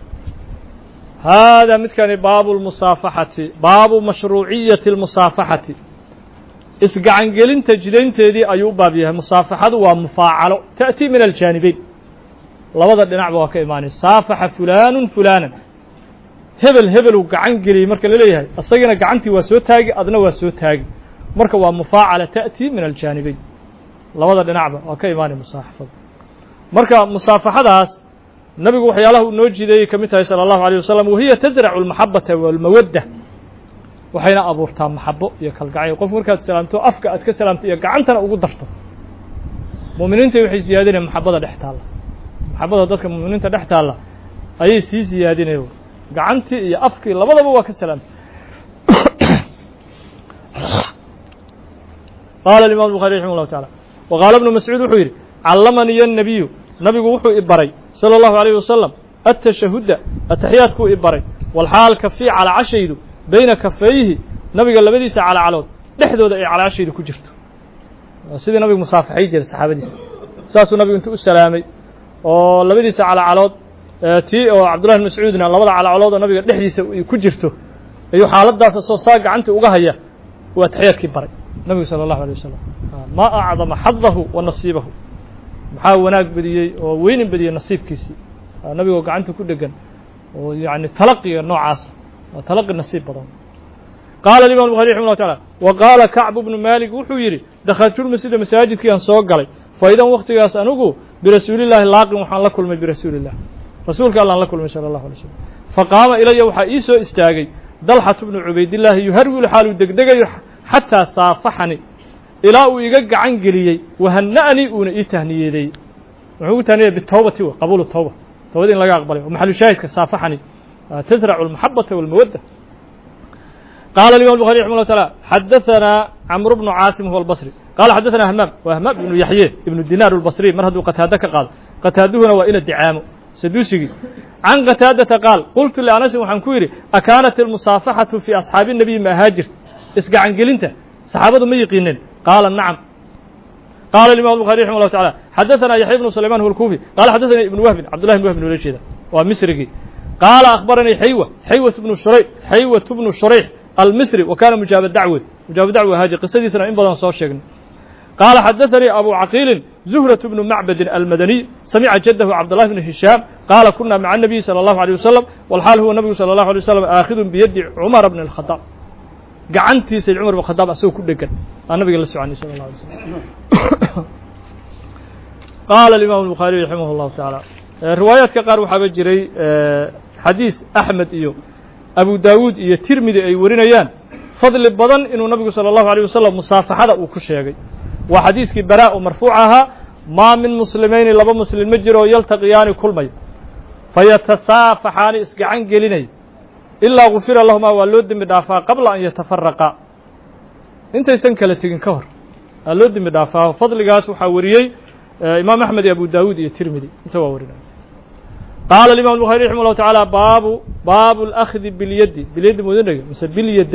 hada midkani baabu اlmusaafaxati baabu mashruuciyati اlmusaafaxati isgacangelinta jidaynteedii ayuu u baab yahay musaafaxadu waa mufaacalo ta'tii min aljaanibeyn labada dhinacba waa ka imaanay saafaxa fulaanu fulaanan hebel uu gacan geliyey marka la leeyahay isagina gacantii waa soo taagi adna waa soo taagi marka waa mufaacala ta'tii min aljaanibeyn labada dhinacba waa ka imaanay musaaxafada marka musaafaxadaas nabigu waxyaalaha uu noo jideeyey ka mid tahay salى الlahu عalيه wasalam wahiya tasracu اlmaxabata wاlmawadda waxayna abuurtaa maxabo iyo kalgacayl qof markaad salaamto afka aad ka salaamto iyo gacantana ugu darto mu'miniinta waxay siyaadinayaan maxabada dhex taalla maxabada dadka mu'miniinta dhex taalla ayay sii siyaadinayaan gacantii iyo afkii labadaba waa ka salaamtay qaala imam الbukhaari raximah الlahu taعala waqaala ibnu mascuud wuxuu yidhi callamanii الnabiyu nabigu wuxuu i baray salى الlahu عalيه wasalam atashahuda ataxiyaadkuu i baray walxaal kafii calacashaydu bayna kafayhi nabiga labadiisa calacalood dhexdooda ay calacashaydu ku jirto sidii nabigu musaafaxay jiray saxaabadiisa saasuu nabigu intuu u salaamay oo labadiisa calacalood tii oo cabdullahi bn mascuudna labada calacalood oo nabiga dhexdiisa ku jirto ayuu xaaladaas asoo saa gacantii uga haya uu ataxiyaadkii baray nabigu salى الlahu عalيه wasalam ma acdama xadahu wa nasiibahu maxaa wanaag badiyey oo weynin badiyey nasiibkiisii nabigoo gacanta ku dhegan oo yani talaqiga noocaasa waa talaqi nasiib badan qaala imam الbukhaari raximah الlahu taعala wa qaala kacb bnu malik wuxuu yidhi dakhaltulmasjida masaajidkii aan soo galay faidan waktigaas anigu birasuulillahi laaqin waxaan la kulmay birasuuli illah rasuulka allaan la kulmay salى الlahu alay slam faqaama ilaya waxaa ii soo istaagay dalxatu bnu cubaydillaahi yuharwilu xaaluu degdegayo xataa saafaxani ilaa uu iga gacan geliyey wahana'anii uuna ii tahniyeedeeyey wuxuu u tahniyey bitawbati w qabuulu tawba tawbada in laga aqbalay oo maxalu shaahidka saafaxani tasracu almaxabata walmawadda qaala imam الbukhaari raximah llah taala xadaثanaa camru bnu caasim huwa albasri qaala xadaثana hamaam waa hamaam ibnu yaxye ibnu dinaar albasri mar hadduu qataado ka qaado qataaduhuna waa ina dicaamo سدوسي عن قتادة قال قلت لأنس وحن كويري أكانت المصافحة في أصحاب النبي مهاجر اسقع عن قلنته صحابة ما يقينين قال نعم قال الإمام البخاري رحمه الله تعالى حدثنا يحيى بن سليمان هو الكوفي قال حدثني ابن وهب عبد الله بن وهب بن وليد ومصري قال أخبرني حيوة بن شريح المصري وكان مجاب الدعوة هذه قصتي سنة إن بدن صار شيخنا قال حدثني أبو عقيل زهرة بن معبد المدني سمع جده عبد الله بن هشام قال كنا مع النبي صلى الله عليه وسلم والحال هو النبي صلى الله عليه وسلم آخذ بيد عمر بن الخطاب قعنتي سيد عمر بن الخطاب أسوه كل دكان النبي صلى الله عليه وسلم قال الإمام البخاري رحمه الله تعالى روايات كقار وحاب جري حديث أحمد أبو داود ترمذي أي ورينيان فضل بدن إنه النبي صلى الله عليه وسلم مصافحة وكشيء وحديث براء مرفوعها ما من مسلمين لبا مسلم مجرى يلتقيان كل مي فيتصافحان اسقعان قليني إلا غفر اللهما واللود مدافع قبل أن يتفرقا انت يسنك لتقن كهر اللود مدافع فضل قاس وحاوريي إمام أحمد أبو داود الترمذي انت وورنا قال الإمام البخاري رحمه الله تعالى باب الأخذ باليد مدنك مثل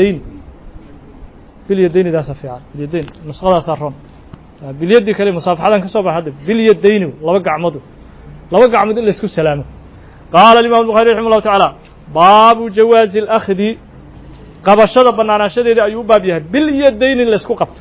باليدين ذا سفيعان باليدين نسخة صارهم باليد كلمة مصافحة كسوبة حد باليدين لو قعمد إلا يسكو السلامة قال الإمام البخاري رحمه الله تعالى باب جواز الأخذ قبشة بنانا شديد أيوب بابيها باليدين اللي يسكو قبط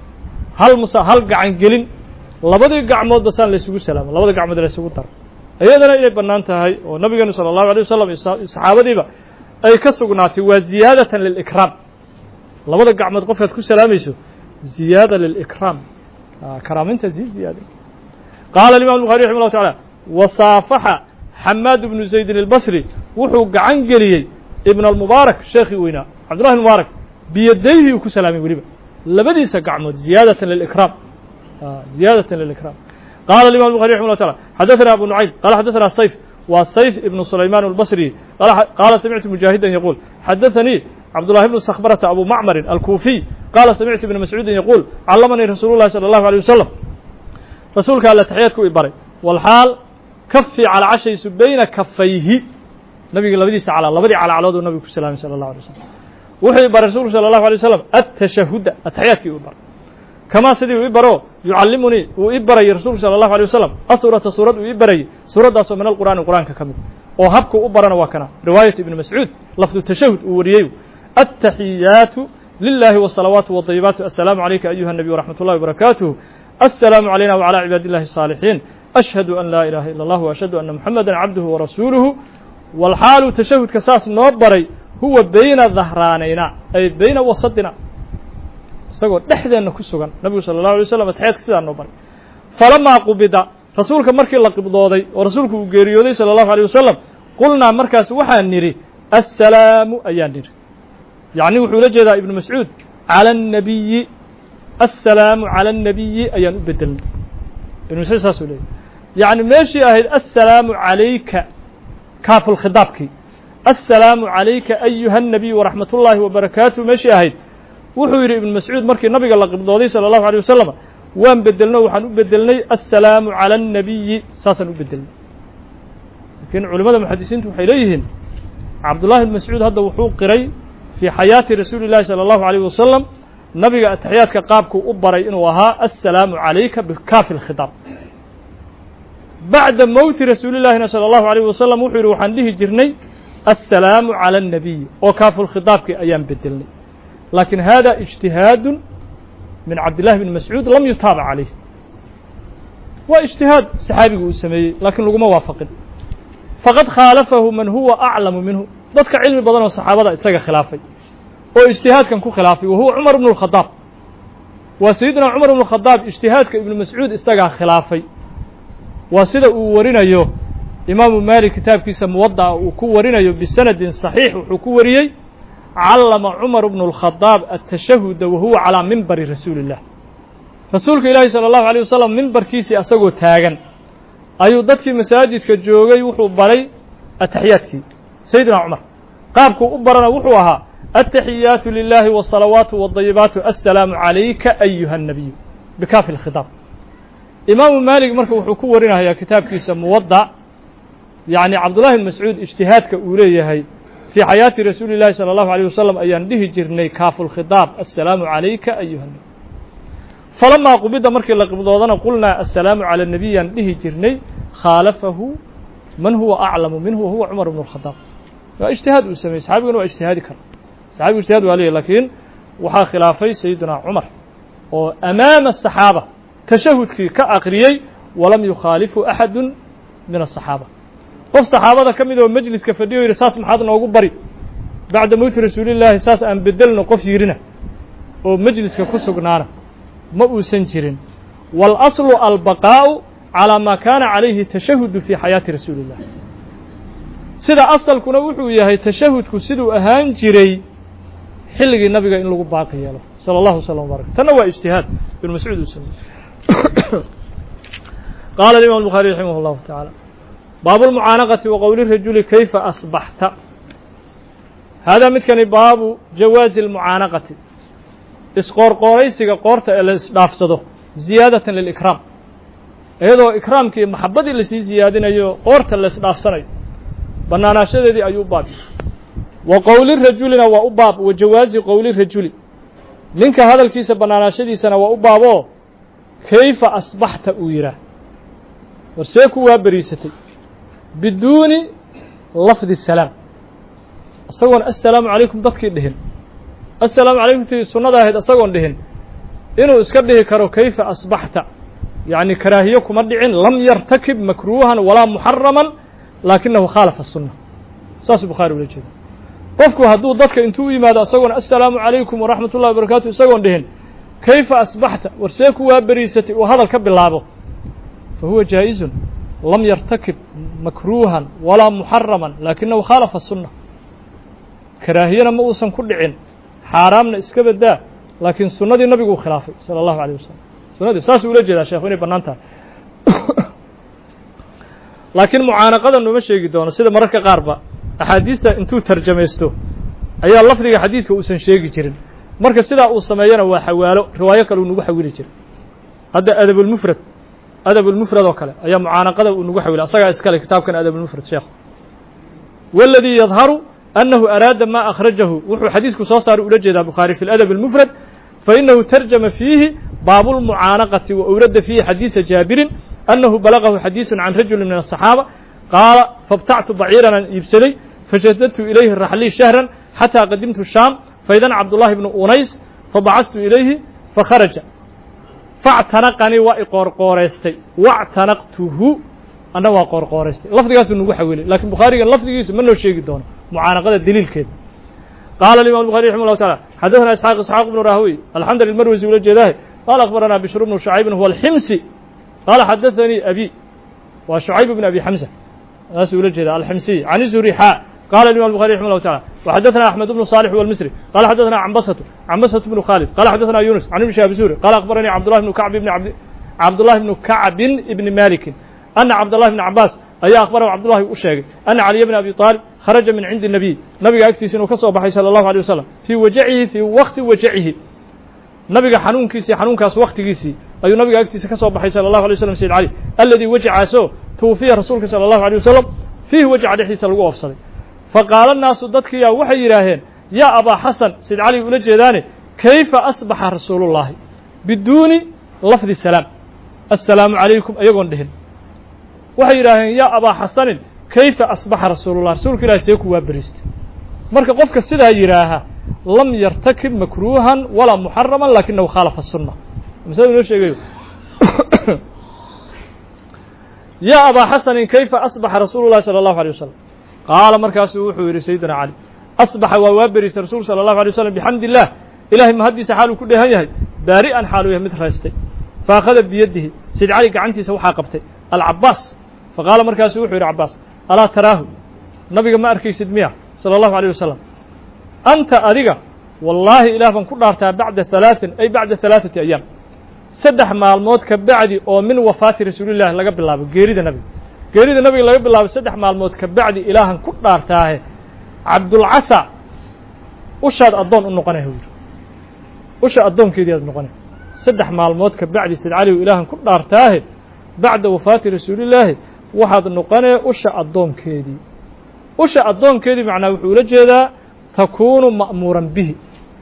هل قعن قلن labadii gacmood basaan la isugu salaamo labada gacmood la isugu dar ayadana inay banaantahay oo nabiga sallallahu alayhi wasallam saxaabadiiba ay ka sugnaatay waa ziyadatan lil ikram labada gacmood qofkaad ku salaamayso ziyada lil ikram karaaminta ziyada qala al-imam al-bukhari rahimahullah ta'ala wasafaha hamad ibn zayd al-basri wuxuu gacan galiyay ibn al-mubarak sheekhi weyna abdullah al-mubarak biyadayhi ku salaamay waliba labadiisa gacmood ziyadatan lil ikram زيادة للإكرام قال الإمام البخاري رحمه الله تعالى حدثنا أبو نعيم قال حدثنا الصيف والصيف ابن سليمان البصري قال سمعت مجاهدا يقول حدثني عبد الله بن صخبرة أبو معمر الكوفي قال سمعت ابن مسعود يقول علمني رسول الله صلى الله عليه وسلم رسولك على تحياتك إبري والحال كفي على عشي بين كفيه نبي الله بدي على الله بدي على علاض النبي صلى الله عليه وسلم وحي برسول صلى الله عليه وسلم التشهد التحياتك إبري كما سيدي ويبرو يعلمني ويبري رسول صلى الله عليه وسلم سورة ويبري سورة من القرآن ككمل وهبك وبرنا وكنا رواية ابن مسعود لفظ التشهد وريو التحيات لله والصلوات والطيبات السلام عليك أيها النبي ورحمة الله وبركاته السلام علينا وعلى عباد الله الصالحين أشهد أن لا إله إلا الله وأشهد أن محمدا عبده ورسوله والحال تشهد كساس نوبري هو بين ظهرانينا أي بين وسطنا isagoo dhexdeena ku sugan nabiga sallallahu alayhi wasallam taxiyadka sidaan noo baray falama qubida rasuulka markii la qibdooday oo rasuulku uu geeriyooday sallallahu alayhi wasallam qulna markaas waxaan niri assalaamu ayaan niri yaani wuxuu la jeedaa ibn mas'uud ala an-nabiy assalaamu ala an-nabiy ayaan u bedelnay ibn mas'uud saasuu leeyahay yaani meeshii ahayd assalaamu alayka kaaful khitaabki assalaamu alayka ayuha an-nabiy wa rahmatullahi wa barakatuh meeshii ahayd wuxuu yiri ibn mas'uud markii nabiga la qibdooday sallallahu alayhi wasallam waan bedelno waxaan u bedelnay assalaamu ala an-nabiy saasan u bedelnay laakiin culimada muhaddisiintu waxay leeyihiin abdullah ibn mas'uud hadda wuxuu qiray fi hayati rasuulillaah sallallahu alayhi wasallam nabiga atahiyaadka qaabku u baray inuu ahaa assalaamu alayka bi kaafil khitab ba'da mawt rasuulillaah sallallahu alayhi wasallam wuxuu yiri waxaan dhihi jirnay assalaamu ala an-nabiy oo kaafil khitabki ayaan bedelnay لكن هذا اجتهاد من عبد الله بن مسعود لم يتابع عليه واجتهاد صحابي وسمي لكن لو ما وافق فقد خالفه من هو أعلم منه ضدك علم بدن الصحابة إساق خلافي واجتهاد كان كو خلافي وهو عمر بن الخطاب وسيدنا عمر بن الخطاب اجتهاد كابن مسعود إساق خلافي وسيدة ورنا يو إمام مالك كتاب كيسا موضع وكو ورنا يو بسند صحيح وكو وريي علم عمر بن الخطاب التشهد وهو على منبر رسول الله رسولك إلهي صلى الله عليه وسلم منبر كيسي أساقو تاغن أيو ضدك مساجد كجوغي وحو بري التحيات سيدنا عمر قابكو أبرنا وحوها التحيات لله والصلوات والضيبات السلام عليك أيها النبي بكاف الخطاب إمام مالك مركو وحكو ورنا هي كتاب كيسا موضع يعني عبد الله بن مسعود اجتهادك أوليه في حياة رسول الله صلى الله عليه وسلم أيان به جرني كاف الخطاب السلام عليك أيها النبي فلما قبض مركي لقبضوضنا قلنا السلام على النبي أن به جرني خالفه من هو أعلم منه وهو عمر بن الخطاب واجتهاد وسمي صحابي واجتهادي كر صحابي اجتهاد عليه لكن وحا خلافي سيدنا عمر وأمام الصحابة تشهد كأقريي ولم يخالف أحد من الصحابة qof saxaabada kamid oo majliska fadhiyo yiri saas maxaad noogu bari bacda mawt rasuulillaah saas aan bedelno qof yirina oo majliska ku sugnaana ma uusan jirin wal aslu al baqaa'u ala ma kana alayhi tashahhud fi hayati rasuulillaah sida asalkuna wuxuu yahay tashahhudku siduu ahaan jiray xilligii nabiga in lagu baaqi yeelo sallallahu alayhi wa sallam tan waa ijtihaad ibn mas'uud usman قال الإمام البخاري رحمه الله تعالى باب المعانقة وقول الرجل كيف أصبحت هذا مثل باب جواز المعانقة اسقور قوريسك قورت الاسدافسده زيادة للإكرام ايضا إكرام كي محبة لسي زيادين ايو قورت الاسدافسني بنانا شددي ايو باب وقول الرجل وأباب وجواز قول الرجل منك هذا الكيس بنانا شدي سنة وأبابو كيف أصبحت أويرا ورسيكو وابريستي بدون لفظ السلام أصلاً السلام عليكم ضدك دهن السلام عليكم في سنة هذا أصلاً دهن إنه اسكده كرو كيف أصبحت يعني كراهيكم مدعين لم يرتكب مكروها ولا محرما لكنه خالف السنة ساس البخاري ولا شيء قفكو هدو ضدك انتوي ماذا أصلاً السلام عليكم ورحمة الله وبركاته أصلاً دهن كيف أصبحت ورسيكو وابريستي وهذا الكب اللعبه فهو جائز لم يرتكب مكروها ولا محرما لكنه خالف السنة كراهينا ما أوسن كل عين حرامنا اسكبدا لكن سنة النبي خلافه صلى الله عليه وسلم سنة ساس ولا جدا شيخوني بنانتا لكن معانقة إنه مش يجدونه سيدا مركة قاربة أحاديث أنتو ترجميستو أي اللفظ حديث أوسن شيء جرين مركة سيدا أوسمينا وحواله رواية كلو نبو حويل جرين هذا أدب المفرد أدب المفرد وكله أي معانقة ونقول حوله أصلا إسكال كتاب كان أدب المفرد شيخ والذي يظهر أنه أراد ما أخرجه وحو حديث كصاصر ولجد البخاري في الأدب المفرد فإنه ترجم فيه باب المعانقة وأورد فيه حديث جابر أنه بلغه حديث عن رجل من الصحابة قال فابتعت بعيرا يبسلي فجددت إليه الرحلي شهرا حتى قدمت الشام فإذا عبد الله بن أنيس فبعثت إليه فخرج فاعتنقني وقرقورستي واعتنقته أنا وقرقورستي لفظ جالس إنه حوله لكن بخاري اللفظ جالس منه شيء جدونه معانقة الدليل كده قال الإمام البخاري رحمه الله تعالى حدثنا إسحاق بن راهوي الحمد لله المروزي والجداه قال أخبرنا بشر بن شعيب هو الحمصي قال حدثني أبي وشعيب بن أبي حمزة ناس والجداه الحمصي عن الزهري قال الإمام البخاري رحمه الله تعالى وحدثنا أحمد بن صالح والمصري قال حدثنا عنبسة بن خالد قال حدثنا يونس عن ابن شهاب الزهري قال أخبرني عبد الله بن كعب بن مالك أن عبد الله بن عباس أي أخبره عبد الله الشاقي أن علي بن أبي طالب خرج من عند النبي نبي أكتسين وكسر بحي صلى الله عليه وسلم في وجعه في وقت وجعه نبي حنون كاس وقت كيسي أي نبي أكتسين كسر بحي صلى الله عليه وسلم سيد علي الذي وجع سو توفي رسولك صلى الله عليه وسلم فيه وجع لحيس الوقوف صلي فقال الناس ضدك يا وحي راهين يا أبا حسن سيد علي ولجداني كيف أصبح رسول الله بدون لفظ السلام عليكم أيقون دهن وحي راهين يا أبا حسن كيف أصبح رسول الله رسولك الله سيكو وابريست مركا قفك السيدة يراها لم يرتكب مكروها ولا محرما لكنه خالف السنة مثلا نوش يقول يا أبا حسن كيف أصبح رسول الله صلى الله عليه وسلم قال مركز وحوير سيدنا علي أصبح ووابريس رسول صلى الله عليه وسلم بحمد الله إلهي مهدس حاله كله هيهي بارئا حاله مثل رأستي فأخذ بيده سيد علي قعنتي سوحا قبتي العباس فقال مركز وحوير عباس ألا تراه نبي ما أركي سدمية صلى الله عليه وسلم أنت أريقا والله إله من كل أرتها بعد 3 أيام سدح مع الموت كبعدي أو من وفاة رسول الله لقب الله قيريد النبي لقب الله سدح مع الموت كبعدي إله من كل أرتها عبد العسى وشاد أضون النقنه وشاد أضون كيدي النقنه سدح مع الموت كبعدي سيد علي وإله من كل أرتها بعد وفاة رسول الله waxaad noqonee usha addoonkeedii usha addoonkeedii macnaa wuxuu ula jeedaa takuunu ma'muuran bihi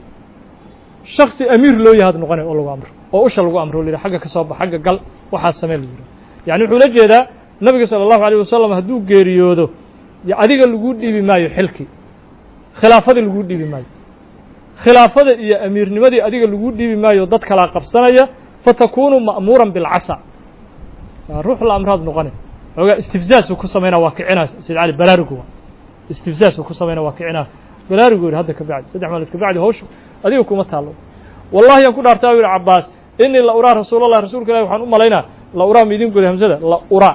shaksi amiir loo yahaad noqonay oo lagu amro oo usha lagu amro la yidhaha xagga ka soo bax xagga gal waxaa samee la yidhaha yacni wuxuu ula jeedaa nabiga sala allahu alayh wasalam hadduu geeriyoodo adiga laguu dhiibi maayo xilkii khilaafadii laguu dhiibi maayo khilaafada iyo amiirnimadii adiga laguu dhiibi maayo dad kalaa qabsanaya fatakuunu ma'muuran bilcasa ruux la amraad noqonay xoogaa istifzaasuu ku samaynaa waa kicinaa sayd cali baraarigu waa istifzaasuu ku samaynaa waa kicinaa baraarigu yidhi hadda ka bacdi 3 maalmood ka bacdi hawshu adiga kuma taalo wallahi aan ku dhaartaa yidhi cabbaas inii la uraa rasuulallah rasuulka ilahi waxaan u malaynaa la uraa ma idin goday hamsada la uraa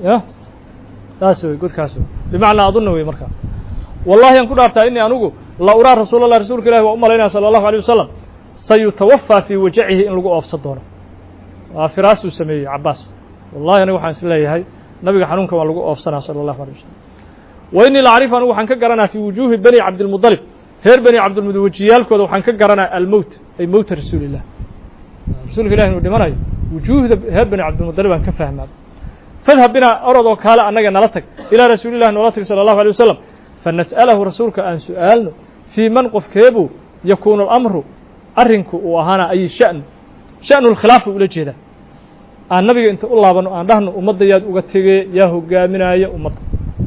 saas wey godkaas bimacnaa adunna wey markaa wallahi aan ku dhaartaa inii anigu la uraa rasuulallah rasuulka ilahi waa u malaynaa sala allahu alayh wasalam sayutawafaa fii wajacihi in lagu oofsan doono waa firaasuu sameeyey cabbaas wallahi aniga waxaan is leeyahay nabiga xanuunkan waa lagu oofsanaa sala allahu alay wasalam wa inii la acrifu anigu waxaan ka garanaa fii wujuuhi bani cabdilmudalib reer bani cabdilmudalib wejiyaalkooda waxaan ka garanaa almowt ay mowta rasuulillah rasuulka ilahi inuu dhimanayo wujuuhda reer bani cabdilmudalib aan ka fahmaa fadhab binaa orodoo kaale annaga nala tag ilaa rasuulillahi noola tag sala allahu alay wasalam fanas'alahu rasuulka aan su'aalno fii man qofkeebuu yakuunu alamru arrinku uu ahaana ay sha'nu lkhilaafa ula jeedaa aan nabiga inta u laabano aan dhahno ummadda yaad uga tegee yaa hogaaminaaya ummadda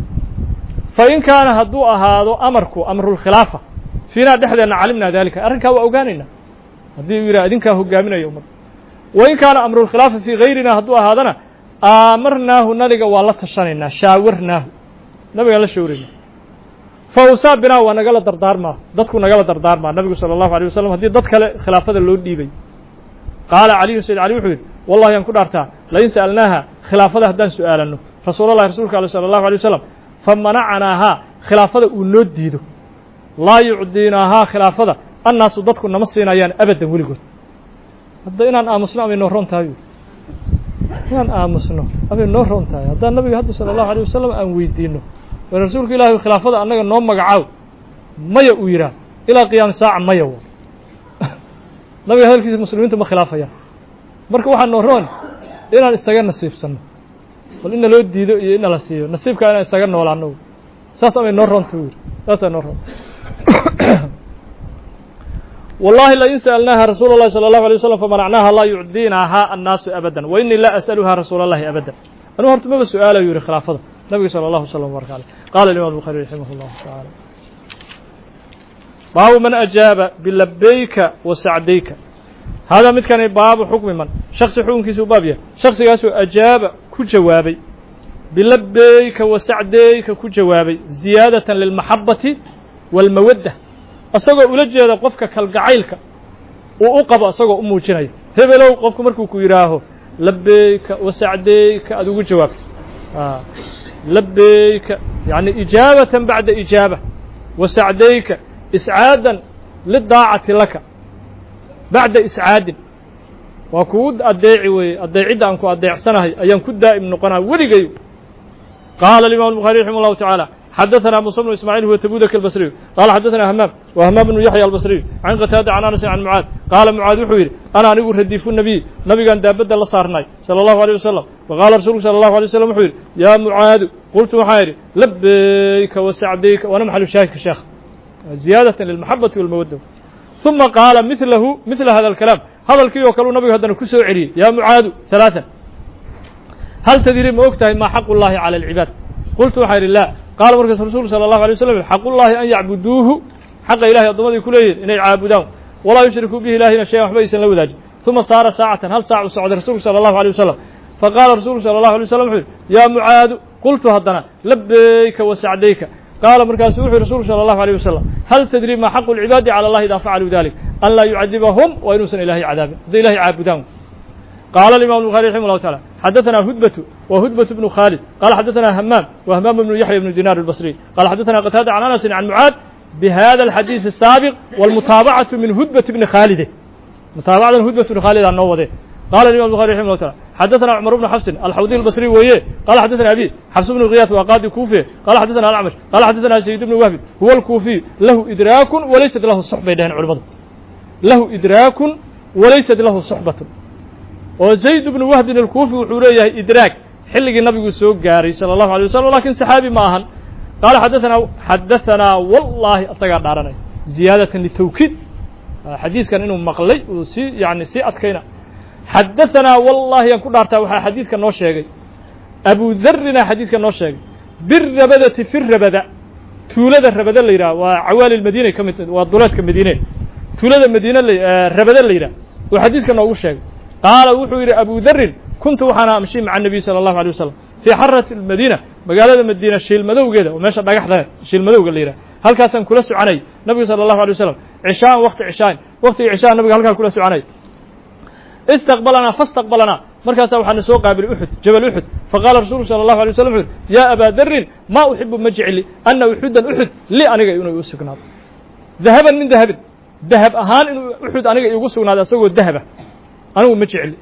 fa in kaana hadduu ahaado amarku amrulkhilaafa fiinaa dhexdeenna calimnaa daalika arrinkaa waa ogaanaynaa haddii uu yidhaha idinkaa hogaaminaya ummadda wa in kaana amrulkhilaafa fii hayrinaa hadduu ahaadana aamarnaahu nabiga waa la tashanaynaa shaawarnaahu nabigaan la shawrayna fa usaa binaa waa nagala dardaarmaa dadku nagala dardaarmaa nabigu sala allahu alay wasalam haddii dad kale khilaafada loo dhiibay qaala caliyun sayd cali wuxuu yidhi wallahi aan ku dhaartaa lain sa'alnaaha khilaafada haddaan su'aalanno rasuulallahi rasuulka ale sala allahu alay wasalam fa manacanaahaa khilaafada uu noo diido laa yucdiinaahaa khilaafada annaasu dadku nama siinayaan abaddan weligood hadda inaan aamusno amay noo roon tahay inaan aamusno amay noo roon tahay haddaan nabiga hadda sala allahu alay wasalam aan weydiinno war rasuulka ilaahi khilaafada annaga noo magacaaw maya uu yidhaah ilaa qiyaami saaca maya wa nabiga hadalkiisa muslimiintu ma khilaafayaan marka waxaa noo roon inaan isaga nasiibsanno bal in naloo diido iyo in nala siiyo nasiibkaa inaan isaga noolaano saas amay noo roonta u yidhi saasaa noo roon wallahi lain sa'alnaaha rasuula اllahi salى الlahu alيه waslm famanacnaaha laa yucdiinaahaa annaasu abada wa inii laa as'aluhaa rasuula اllahi abada anuu horta maba su-aalayu yihi khilaafada nabiga salى اllahu slm wbaraka aleyh qala imam bukhari raximah اllahu taعala baabu man ajaaba bilabeyka wa sacdayka haadaa midkani baabu xukmi man shaksi xukunkiisa u baab yahay shaksigaasoo ajaaba ku jawaabay bilabeyka wa sacdayka ku jawaabay ziyaadatan lilmaxabati wاlmawadda asagoo ula jeeda qofka kalgacaylka uu u qabo asagoo u muujinayo hebelow qofku markuu ku yidhaaho labeyka wa sacdayka aad ugu jawaabto labeyka yani ijaabatan bacda ijaaba wa sacdayka iscaadan lidaacati laka bacda iscaadin waa kugu adeeci weeye adeecidda aan ku adeecsanahay ayaan ku daa'im noqonaa weligay qaala الimam الbuخarي raximah الlahu taعaalى xadaثna muسى بن ismاعيل huwa تbudk الbصriي qala xadaثna hmaam wa hmaam بن yaحyى الbصriي can qataada can anas can mucaad qaala mucaad wuxuu yidhi ana anigu radiifu nabiy nabigaan daabadda la saarnay salى الlahu عalيه wasalam faqaala rasuulku salى الlahu عalيه waslm wuxuu yidhi yaa mucaadu qultu waxaan idhi labeyka wa sacdayka waana maxalu shaahidka sheekh ziyaadaةa lilmaxabati wاlmawadda ثuma qaala milahu mila hada اlkalaam hadalkii oo kaleu nabigu haddana ku soo celiyey yaa mucaadu ثaلaaثa hal tadiri ma og tahay maa xaqu llahi calى اlcibaad qultu waxaa idhi la qaala markaas rasuulku salى الlahu عalيه waslm xaqu llahi an yacbuduuhu xaqa ilahay addomadii ku leeyihin inay caabudaan walaa yushrikuu bihi ilahina shayan waxba aysan la wadaajin ثuma saara saacatan hal saac u socday rasuulku salى الlahu عalيه wasalam faqaala rasuulku salى الlahu عalيه waslm wuxuu yidhi yaa mucaadu qultu haddana labeyka wa sacdayka qaala markaasuu wuxu yhi rasuulku salى الlahu عalيه wasalam hal tadri maa xaqu اlcibaadi calى اllahi idaa facaluu dalik an laa yucadibahum waa inuusan ilahay cadaabin hadday ilahay caabudaan qaala الimam الbuخarي raximah الlahu taعala xadaثna hudbatu wa hudbaة bnu khaalid qala xadaثna hmaam wa hmaam bnu yaحya bnu dinar الbصriي qala xadaثna qataada can anasi can mucaad bihada الxadiiث الsaabiq wاlmutaabacaةu min hudbat bni khaalide mutaabacadan hudbat bni khaalid aa noo wade qala الimam الbuخarي raximah الlahu taعala xadaثna cmar bnu xafsin alxawdiy الbصri weeye qala xadaثna abi xafs bnu khiyaas waa qaadi kuufiye qala xadaثna alacmash qala xadaثna sayd bnu wahbin huwa اlkuufiy lahu idraakun walaysat lahu sux bay dhaheen culamadu lahu idraakun walaysat lahu suxbatun oo zayd bnu wahbin alkuufi wuxuu leeyahay idraag xilligii nabigu soo gaaray sala allahu alay wasalam lakin saxaabi ma ahan qaala xadaثanaa wallahi asagaa dhaaranay ziyaadatan litawkiid xadiiskan inuu maqlay uu sii adkayna xadaثanaa wallahi aan ku dhaartaa waxaa xadiiska noo sheegay abu dharina xadiiska noo sheegay birabadati fi rabada tuulada rabada la yidhaha waa cawaali lmadiinay ka mid waa duleedka madiine tuulada madiine rabada la yidhaha uu xadiiska noogu sheegay qaala wuxuu yidhi abu dharin kuntu waxaana amshi maca الnabiy salى الlahu alيه wasalam fii xarati اlmadiina magaalada madiina shiilmadowgeeda oo meesha dhagaxda shiilmadowga la yidhaha halkaasaan kula soconay nabigu salى الlahu alيه wasalam cishaan wakti cishaan waktigii cishaan nabiga halkaan kula soconay istaqbalanaa fastaqbalanaa markaasaa waxaana soo qaabilay uxud jabal uxud faqaala rasuulku salى الlahu alيه wasalam wuxu uhi yaa abaa darin maa uxibu ma jecli ana uxudan uxud li aniga inuu igu sugnaado dahaban min dahabin dahab ahaan inuu uxud aniga iigu sugnaado asagoo dahaba anigu ma jecli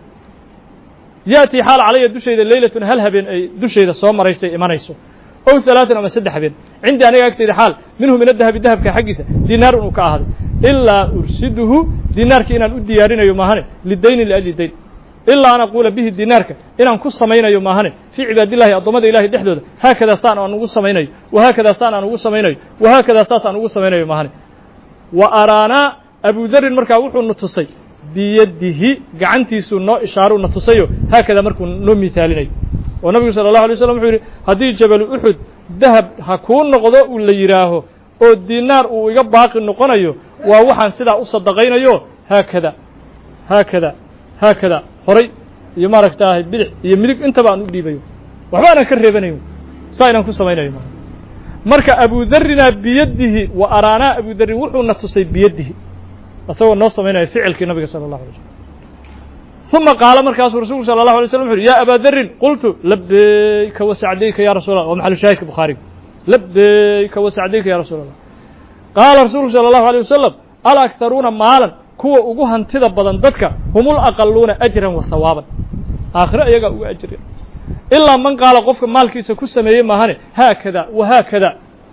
ya'tii xaal calaya dushayda leylatun hal habeen ay dushayda soo maraysay imanayso ow ثalaaثan ama 3 habeen cindii aniga agtayda xaal minhu min adahabi dahabka xaggiisa dinaarun uu ka ahaaday ilaa ursiduhu dinaarka inaan u diyaarinayo maahane lidayni liajli dayn ilaa an aquula bihi dinaarka inaan ku samaynayo maahane fii cibaadillahi addoommada ilahay dhexdooda haakada saan aan ugu samaynayo wahaakada saan aan ugu samaynayo wahaakada saas aan ugu samaynayo maahane wa araanaa abu dharin markaa wuxuu na tusay biyadihi gacantiisuu noo ishaaruu na tusayo haakada markuu noo mihaalinayo oo nabigu salى الlahu alay waslam wuxuu yidhi haddii jabalu uxud dahab ha kuu noqdo uu la yidhaaho oo dinaar uu iga baaqi noqonayo waa waxaan sidaa u sadaqaynayo haakada haakada haakada horay iyo maaragtaahay bidix iyo midig intaba aan u dhiibayo waxba aanan ka reebanayo saa inaan ku samaynayo marka abu dharina biyadihi wa araanaa abu dharin wuxuu na tusay biyadihi asagoo noo samaynayo ficilkii nabiga salى الlahu alay waslm ثuma qaala markaasuu rasulku salى الlahu alay slam wuxu uhi ya abaa darin qultu labeyka wasacdayka ya rasuul allah wa maxalu shaahidka bukhaariga labeyka wasacdayka ya rasuul allah qaala rasuulku salى الlahu alيه wasalam alakharuuna maalan kuwa ugu hantida badan dadka hum ulaqaluuna ajran wa hawaaban aakhire iyagaa uga ajriya ilaa man qaala qofka maalkiisa ku sameeyey maahane haakada wahaakada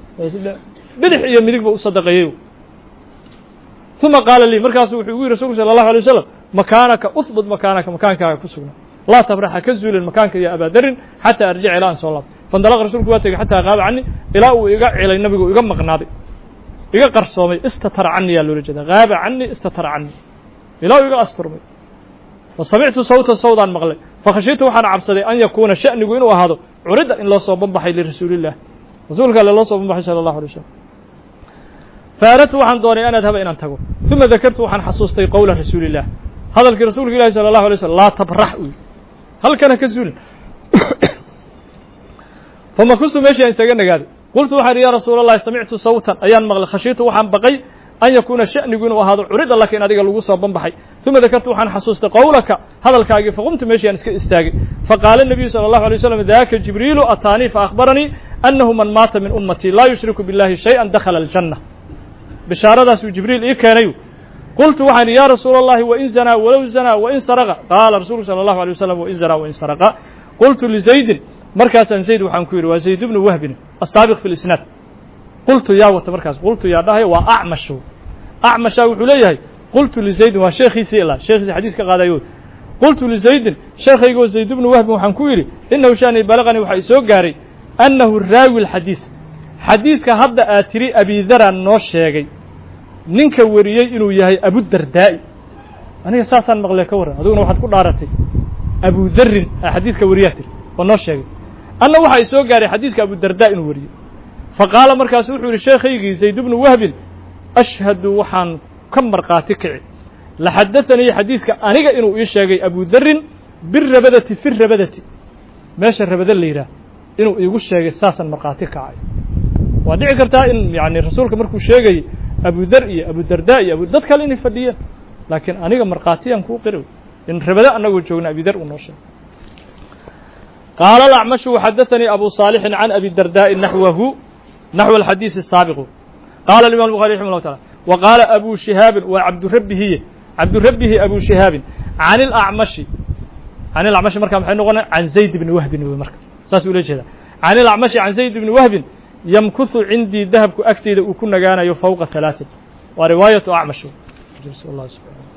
bidix iyo midigba u sadaqeeyey ثuma qaala lii markaasuu wuxuu igu yihi rasulku salى الlahu alيه wasalam makaanaka uhbut makaanaka makaankaaga ku sugnaa laa tabraxa ka zuulin makaanka ya abaa darin xataa arjica ilaa an soo laabto fandalaqa rasuulku waa tegey xataa qaaba cani ilaa uu iga celay nabigu iga maqnaaday iga qarsoomay istatara cani yaa loola jeeda qaaba cani istatara cani ilaa uu iga asturmay fasamictu sawtan sawdaan maqlay fakhashiitu waxaan cabsaday an yakuuna sha'nigu inuu ahaado curida in loo soo banbaxay lirasuulilah rasuulka alle loo soo banbaxay salى الlahu alay wasalam faaradtu waxaan doonay an adhaba inaan tago ثuma dakartu waxaan xasuustay qowla rasuuli الlah hadalkii rasuulka ilahi salى الlahu alay slm laa tabrax uy halkana ka zuulin famakustu meeshii aan isaga nagaaday qultu waxaan ihi ya rasuul الlahi samictu sawtan ayaan maqlay khashiitu waxaan baqay an yakuuna sha'nigu inuu ahaado curida laka in adiga lagu soo banbaxay ثuma dakartu waxaan xasuustay qowlaka hadalkaagii faqumtu meeshii aan iska istaagay faqaala الnabiyu salى الlahu alay waslm daka jibriilu ataanii faأkhbaranii anahu man maata min ummatii laa yushriku biاllahi shayئa dakhala الjanة bishaaradaasuu jibriil ii keenay qultu waxaan ihi ya rasuula الlahi wain zanaa walow zanaa wain saraqa qaala rasuulku salى الlahu alيه wasalam wain zanaa wain saraqa qultu lizaydin markaasaan zayd waxaan ku yidhi waa zayd bnu wahbin asaabiq fi lisnaad qultu yaa wata markaas qultu yaa dhahayo waa acmashu acmashaa wuxuu leeyahay qultu lizaydin waa sheekhiisii ilaa sheekhiisi xadiis ka qaadayo qultu lizaydin sheekhaygoo zayd bnu wahbin waxaan ku yidhi inahu shaanii balaqanii waxaa isoo gaaray annahu raawi lxadiis xadiiska hadda aad tiri abidaraan noo sheegay ninka wariyey inuu yahay abudardaa'i aniga saasaan maqlee ka warran adiguna waxaad ku dhaaratay abu darin xadiiska wariyaa tiri oo noo sheegay anna waxaa isoo gaaray xadiiska abudardaa inuu wariyey faqaala markaasu wuxuu yihi sheekhaygii zayd bnu wahbin ashhadu waxaan ka markhaati kici laxadaanii xadiiska aniga inuu ii sheegay abu darin birabadati fi rabadati meesha rabada la yidhaah inuu iigu sheegay saasaan markhaati kacay waa dhici kartaa in yani rasuulka markuu sheegayay abu dar iyo abudardaa iyo dad kale inay fadhiyeen laakiin aniga markhaatiyaan kuu qiri in rabada anagoo joogna abidar uu noo sheegay qaala alacmashu xadaanii abu saalixin can abi dardaa'i naxwahu naxو الxadiiث الsaabiqu qaala imam الbuخarي raximه الlahu taعala wa qaala abu shihaabin waa cabdurabihiye cabdurabihi abu shihaabin can اlacmashi can ilacmashi marka maxay noqonaya can zayd bni wahbin wey marka saas ula jeeda can ilacmashi can zayd bni wahbin yamkuhu cindii dahabku agteyda uu ku nagaanayo fowqa 3 waa riwaayaةu acmash